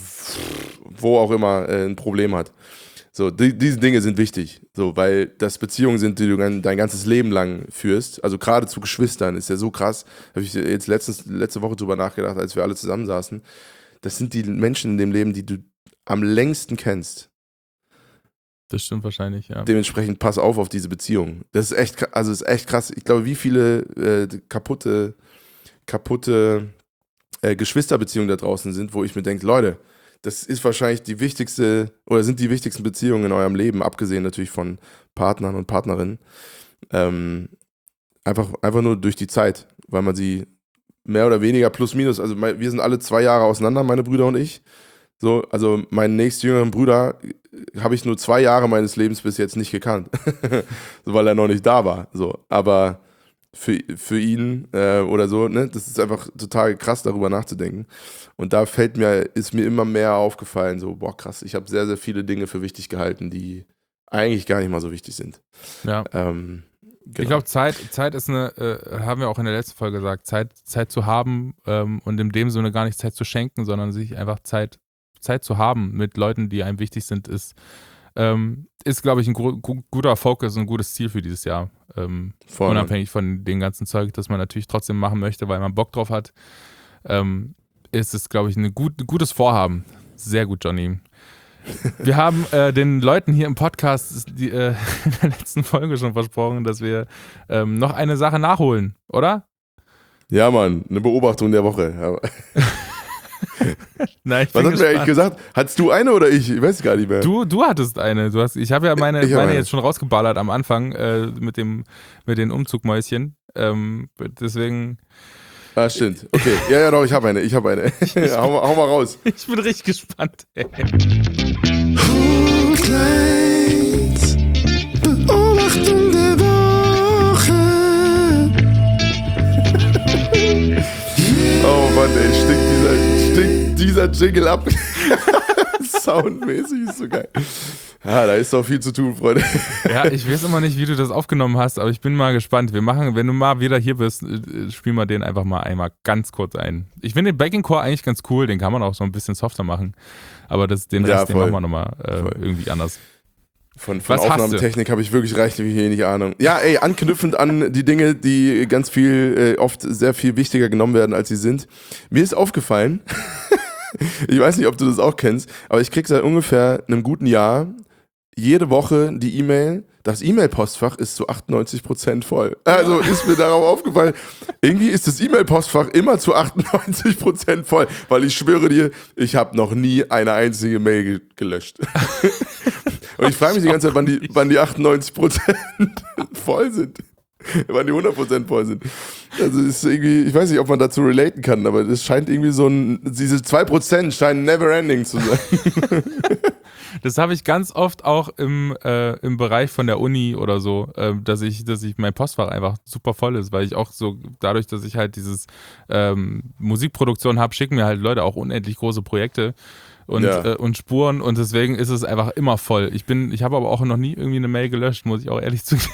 wo auch immer äh, ein Problem hat. So, die, diese Dinge sind wichtig, so, weil das Beziehungen sind, die du dein, dein ganzes Leben lang führst. Also gerade zu Geschwistern ist ja so krass. Habe ich jetzt letztens, letzte Woche drüber nachgedacht, als wir alle zusammensaßen. Das sind die Menschen in dem Leben, die du am längsten kennst. Das stimmt wahrscheinlich, ja. Dementsprechend pass auf auf diese Beziehung. Das ist echt, also ist echt krass. Ich glaube, wie viele äh, kaputte kaputte äh, Geschwisterbeziehungen da draußen sind, wo ich mir denke, Leute, das ist wahrscheinlich die wichtigste oder sind die wichtigsten Beziehungen in eurem Leben, abgesehen natürlich von Partnern und Partnerinnen. Ähm, einfach, einfach nur durch die Zeit, weil man sie mehr oder weniger plus minus, also mein, wir sind alle zwei Jahre auseinander, meine Brüder und ich. So, also meinen nächstjüngeren Bruder habe ich nur zwei Jahre meines Lebens bis jetzt nicht gekannt, so, weil er noch nicht da war. So, aber für, für ihn äh, oder so, ne, das ist einfach total krass, darüber nachzudenken. Und da fällt mir, ist mir immer mehr aufgefallen, so, boah, krass, ich habe sehr, sehr viele Dinge für wichtig gehalten, die eigentlich gar nicht mal so wichtig sind. Ja. Ähm, genau. Ich glaube, Zeit, Zeit ist eine, äh, haben wir auch in der letzten Folge gesagt, Zeit, Zeit zu haben ähm, und in dem Sinne gar nicht Zeit zu schenken, sondern sich einfach Zeit, Zeit zu haben mit Leuten, die einem wichtig sind, ist, ähm, ist glaube ich, ein gro- gu- guter Fokus und ein gutes Ziel für dieses Jahr. Ähm, Voll, unabhängig von dem ganzen Zeug, das man natürlich trotzdem machen möchte, weil man Bock drauf hat, ähm, ist es, glaube ich, eine gut, ein gutes Vorhaben. Sehr gut, Johnny. Wir haben äh, den Leuten hier im Podcast die, äh, in der letzten Folge schon versprochen, dass wir ähm, noch eine Sache nachholen, oder? Ja, Mann, eine Beobachtung der Woche. Nein, ich Was bin hat mir eigentlich gesagt? Hattest du eine oder ich? Ich weiß gar nicht mehr. Du, du hattest eine. Du hast, ich habe ja meine, Ich hab meine eine. jetzt schon rausgeballert am Anfang äh, mit, dem, mit den Umzugmäuschen. Ähm, deswegen. Ah, stimmt. Okay. Ja, ja, doch, ich habe eine. Ich habe eine. hau, mal, hau mal raus. Ich bin richtig gespannt. Ey. Hotleins, Beobachtung der Woche. Oh Mann, ey, stinkt dieser, stinkt dieser Jingle ab. Soundmäßig ist so geil. Ja, da ist doch viel zu tun, Freunde. Ja, ich weiß immer nicht, wie du das aufgenommen hast, aber ich bin mal gespannt. Wir machen, wenn du mal wieder hier bist, äh, spielen wir den einfach mal einmal ganz kurz ein. Ich finde den Backing Core eigentlich ganz cool, den kann man auch so ein bisschen softer machen. Aber das, den Ja, Rest, den voll. machen wir nochmal äh, irgendwie anders. Von, von Was hast du? Aufnahmetechnik habe ich wirklich reichlich wenig Ahnung. Ja, ey, anknüpfend an die Dinge, die ganz viel, äh, oft sehr viel wichtiger genommen werden, als sie sind. Mir ist aufgefallen, ich weiß nicht, ob du das auch kennst, aber ich krieg seit ungefähr einem guten Jahr jede Woche die E-Mail, das E-Mail-Postfach ist zu achtundneunzig Prozent voll. Also ist mir darauf aufgefallen, irgendwie ist das E-Mail-Postfach immer zu achtundneunzig Prozent voll, weil ich schwöre dir, ich habe noch nie eine einzige Mail ge- gelöscht. Und ich frage mich die ganze Zeit, wann die, wann die achtundneunzig Prozent voll sind. Wann die hundert Prozent voll sind. Also ist irgendwie, ich weiß nicht, ob man dazu relaten kann, aber das scheint irgendwie so ein, diese zwei Prozent scheinen never ending zu sein. Das habe ich ganz oft auch im, äh, im Bereich von der Uni oder so, äh, dass ich, dass ich mein Postfach einfach super voll ist, weil ich auch so, dadurch, dass ich halt dieses ähm, Musikproduktion habe, schicken mir halt Leute auch unendlich große Projekte und, Ja. äh, und Spuren und deswegen ist es einfach immer voll. Ich bin, ich habe aber auch noch nie irgendwie eine Mail gelöscht, muss ich auch ehrlich zugeben.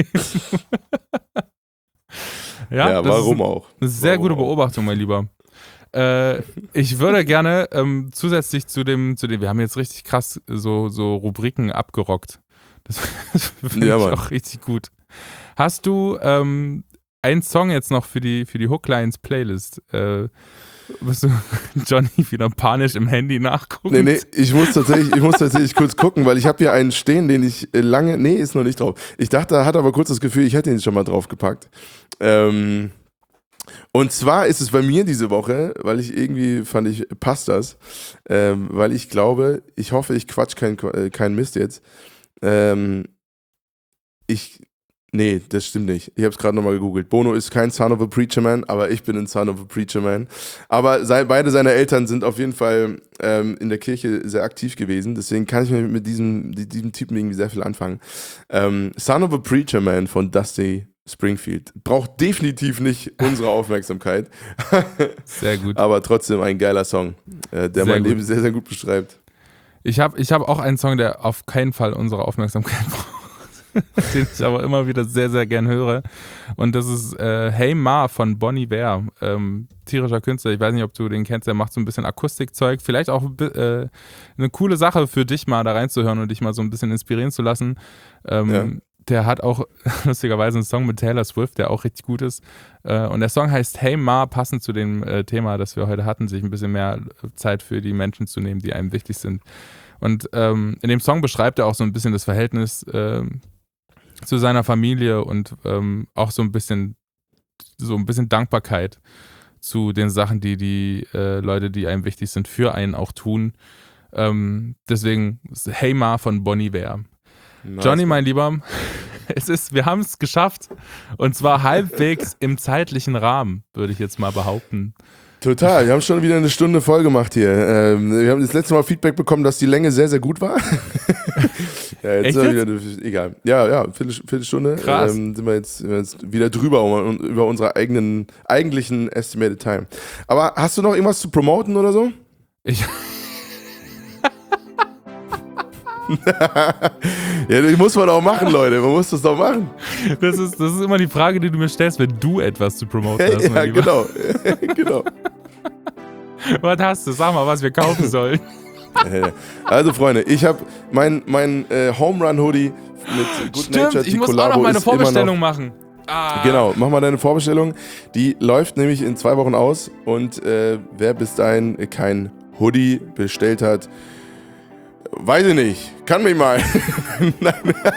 ja, Ja, das warum ist, auch? eine sehr Warum gute auch? Beobachtung, mein Lieber. Äh, ich würde gerne ähm, zusätzlich zu dem, zu dem, wir haben jetzt richtig krass so, so Rubriken abgerockt. Das, das finde Ja, ich Mann. auch richtig gut. Hast du ähm, einen Song jetzt noch für die, für die Hooklines Playlist? Äh, wirst du Johnny wieder panisch im Handy nachgucken? Nee, nee, ich muss tatsächlich, ich muss tatsächlich kurz gucken, weil ich habe hier einen stehen, den ich äh, lange, nee, ist noch nicht drauf. Ich dachte, er hat aber kurz das Gefühl, ich hätte ihn schon mal draufgepackt. Ähm, und zwar ist es bei mir diese Woche, weil ich irgendwie fand ich, passt das, ähm, weil ich glaube, ich hoffe, ich quatsch keinen äh, kein Mist jetzt. Ähm, ich, nee, das stimmt nicht. Ich habe es gerade nochmal gegoogelt. Bono ist kein Son of a Preacher Man, aber ich bin ein Son of a Preacher Man. Aber sei, beide seine Eltern sind auf jeden Fall ähm, in der Kirche sehr aktiv gewesen. Deswegen kann ich mit diesem, diesem Typen irgendwie sehr viel anfangen. Ähm, Son of a Preacher Man von Dusty Springfield. Braucht definitiv nicht unsere Aufmerksamkeit. Sehr gut. Aber trotzdem ein geiler Song, äh, der Sehr mein gut. Leben sehr, sehr gut beschreibt. Ich habe ich hab auch einen Song, der auf keinen Fall unsere Aufmerksamkeit braucht, den ich aber immer wieder sehr, sehr gern höre. Und das ist äh, Hey Ma von Bon Iver. Ähm, tierischer Künstler, ich weiß nicht, ob du den kennst, der macht so ein bisschen Akustikzeug. Vielleicht auch äh, eine coole Sache für dich mal da reinzuhören und dich mal so ein bisschen inspirieren zu lassen. Ähm, Ja. Der hat auch lustigerweise einen Song mit Taylor Swift, der auch richtig gut ist. Äh, und der Song heißt Hey Ma, passend zu dem äh, Thema, das wir heute hatten, sich ein bisschen mehr Zeit für die Menschen zu nehmen, die einem wichtig sind. Und ähm, in dem Song beschreibt er auch so ein bisschen das Verhältnis ähm, zu seiner Familie und ähm, auch so ein bisschen so ein bisschen Dankbarkeit. zu den Sachen, die die äh, Leute, die einem wichtig sind, für einen auch tun. Ähm, deswegen Hey Ma von Bon Iver. Nice. Johnny, mein Lieber, es ist, wir haben es geschafft und zwar halbwegs im zeitlichen Rahmen, würde ich jetzt mal behaupten. Total, wir haben schon wieder eine Stunde voll gemacht hier. Ähm, wir haben das letzte Mal Feedback bekommen, dass die Länge sehr, sehr gut war. ja, jetzt Echt sind wir jetzt? wieder, egal. Ja, ja, Viertel, Viertelstunde. Krass. Ähm, sind wir jetzt, sind wir jetzt wieder drüber, um, über unsere eigenen, eigentlichen Estimated Time. Aber hast du noch irgendwas zu promoten oder so? Ich... ja, das muss man auch machen, Leute. Man muss das doch machen. Das ist, das ist immer die Frage, die du mir stellst, wenn du etwas zu promoten hast. Ja, mein Lieber. genau. genau. Was hast du? Sag mal, was wir kaufen sollen. Also, Freunde, ich habe mein, mein äh, Home Run Hoodie mit Good Stimmt, Natured. ich Die muss Collabo auch noch meine ist immer Vorbestellung noch, machen. Ah. Genau, mach mal deine Vorbestellung. Die läuft nämlich in zwei Wochen aus. Und äh, wer bis dahin kein Hoodie bestellt hat, weiß ich nicht. Kann mich mal. Nein.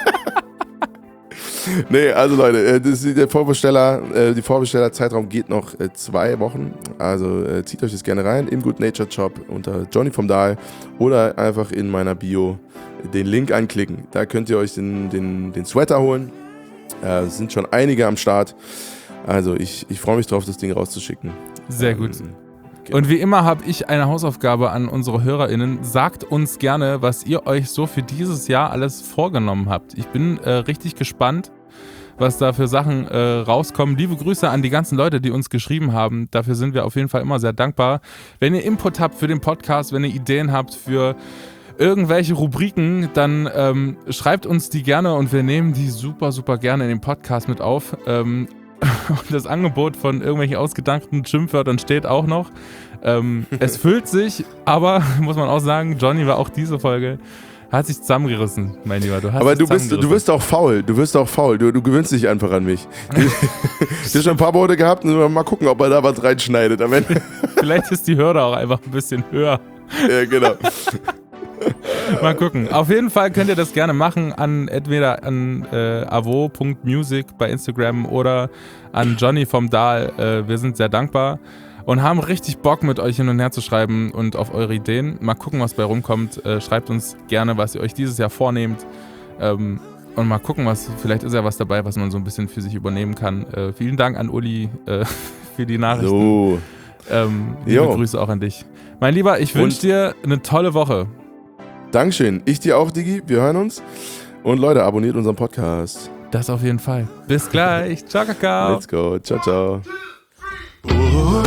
Nee, also Leute, das ist der Vorbesteller, die Vorbestellerzeitraum geht noch zwei Wochen. Also zieht euch das gerne rein im Good Natured Shop unter Johnny vom Dahl oder einfach in meiner Bio den Link anklicken. Da könnt ihr euch den, den, den Sweater holen. Es sind schon einige am Start. Also ich, ich freue mich drauf, das Ding rauszuschicken. Sehr gut. Ähm, Und wie immer habe ich eine Hausaufgabe an unsere HörerInnen. Sagt uns gerne, was ihr euch so für dieses Jahr alles vorgenommen habt. Ich bin äh, richtig gespannt, was da für Sachen äh, rauskommen. Liebe Grüße an die ganzen Leute, die uns geschrieben haben. Dafür sind wir auf jeden Fall immer sehr dankbar. Wenn ihr Input habt für den Podcast, wenn ihr Ideen habt für irgendwelche Rubriken, dann ähm, schreibt uns die gerne und wir nehmen die super, super gerne in den Podcast mit auf. Ähm, Und das Angebot von irgendwelchen ausgedachten Schimpfwörtern steht auch noch. Ähm, es füllt sich, aber muss man auch sagen, Johnny war auch diese Folge, hat sich zusammengerissen, mein Lieber. Du hast aber dich du bist, du wirst auch faul. Du wirst auch faul. Du, du gewöhnst dich einfach an mich. Du, du hast schon ein paar Worte gehabt und mal gucken, ob er da was reinschneidet am Ende. Vielleicht ist die Hürde auch einfach ein bisschen höher. Ja, genau. Mal gucken. Auf jeden Fall könnt ihr das gerne machen an entweder an äh, avo punkt music bei Instagram oder an Johnny vom Dahl. Äh, wir sind sehr dankbar und haben richtig Bock, mit euch hin und her zu schreiben und auf eure Ideen. Mal gucken, was bei rumkommt. Äh, schreibt uns gerne, was ihr euch dieses Jahr vornehmt. Ähm, und mal gucken, was vielleicht ist ja was dabei, was man so ein bisschen für sich übernehmen kann. Äh, vielen Dank an Uli äh, für die Nachrichten. So. Ähm, liebe Jo. Grüße auch an dich. Mein Lieber, ich wünsche dir eine tolle Woche. Dankeschön. Ich dir auch, Digi. Wir hören uns. Und Leute, abonniert unseren Podcast. Das auf jeden Fall. Bis gleich. Ciao, Kakao. Let's go. Ciao, ciao. Oh,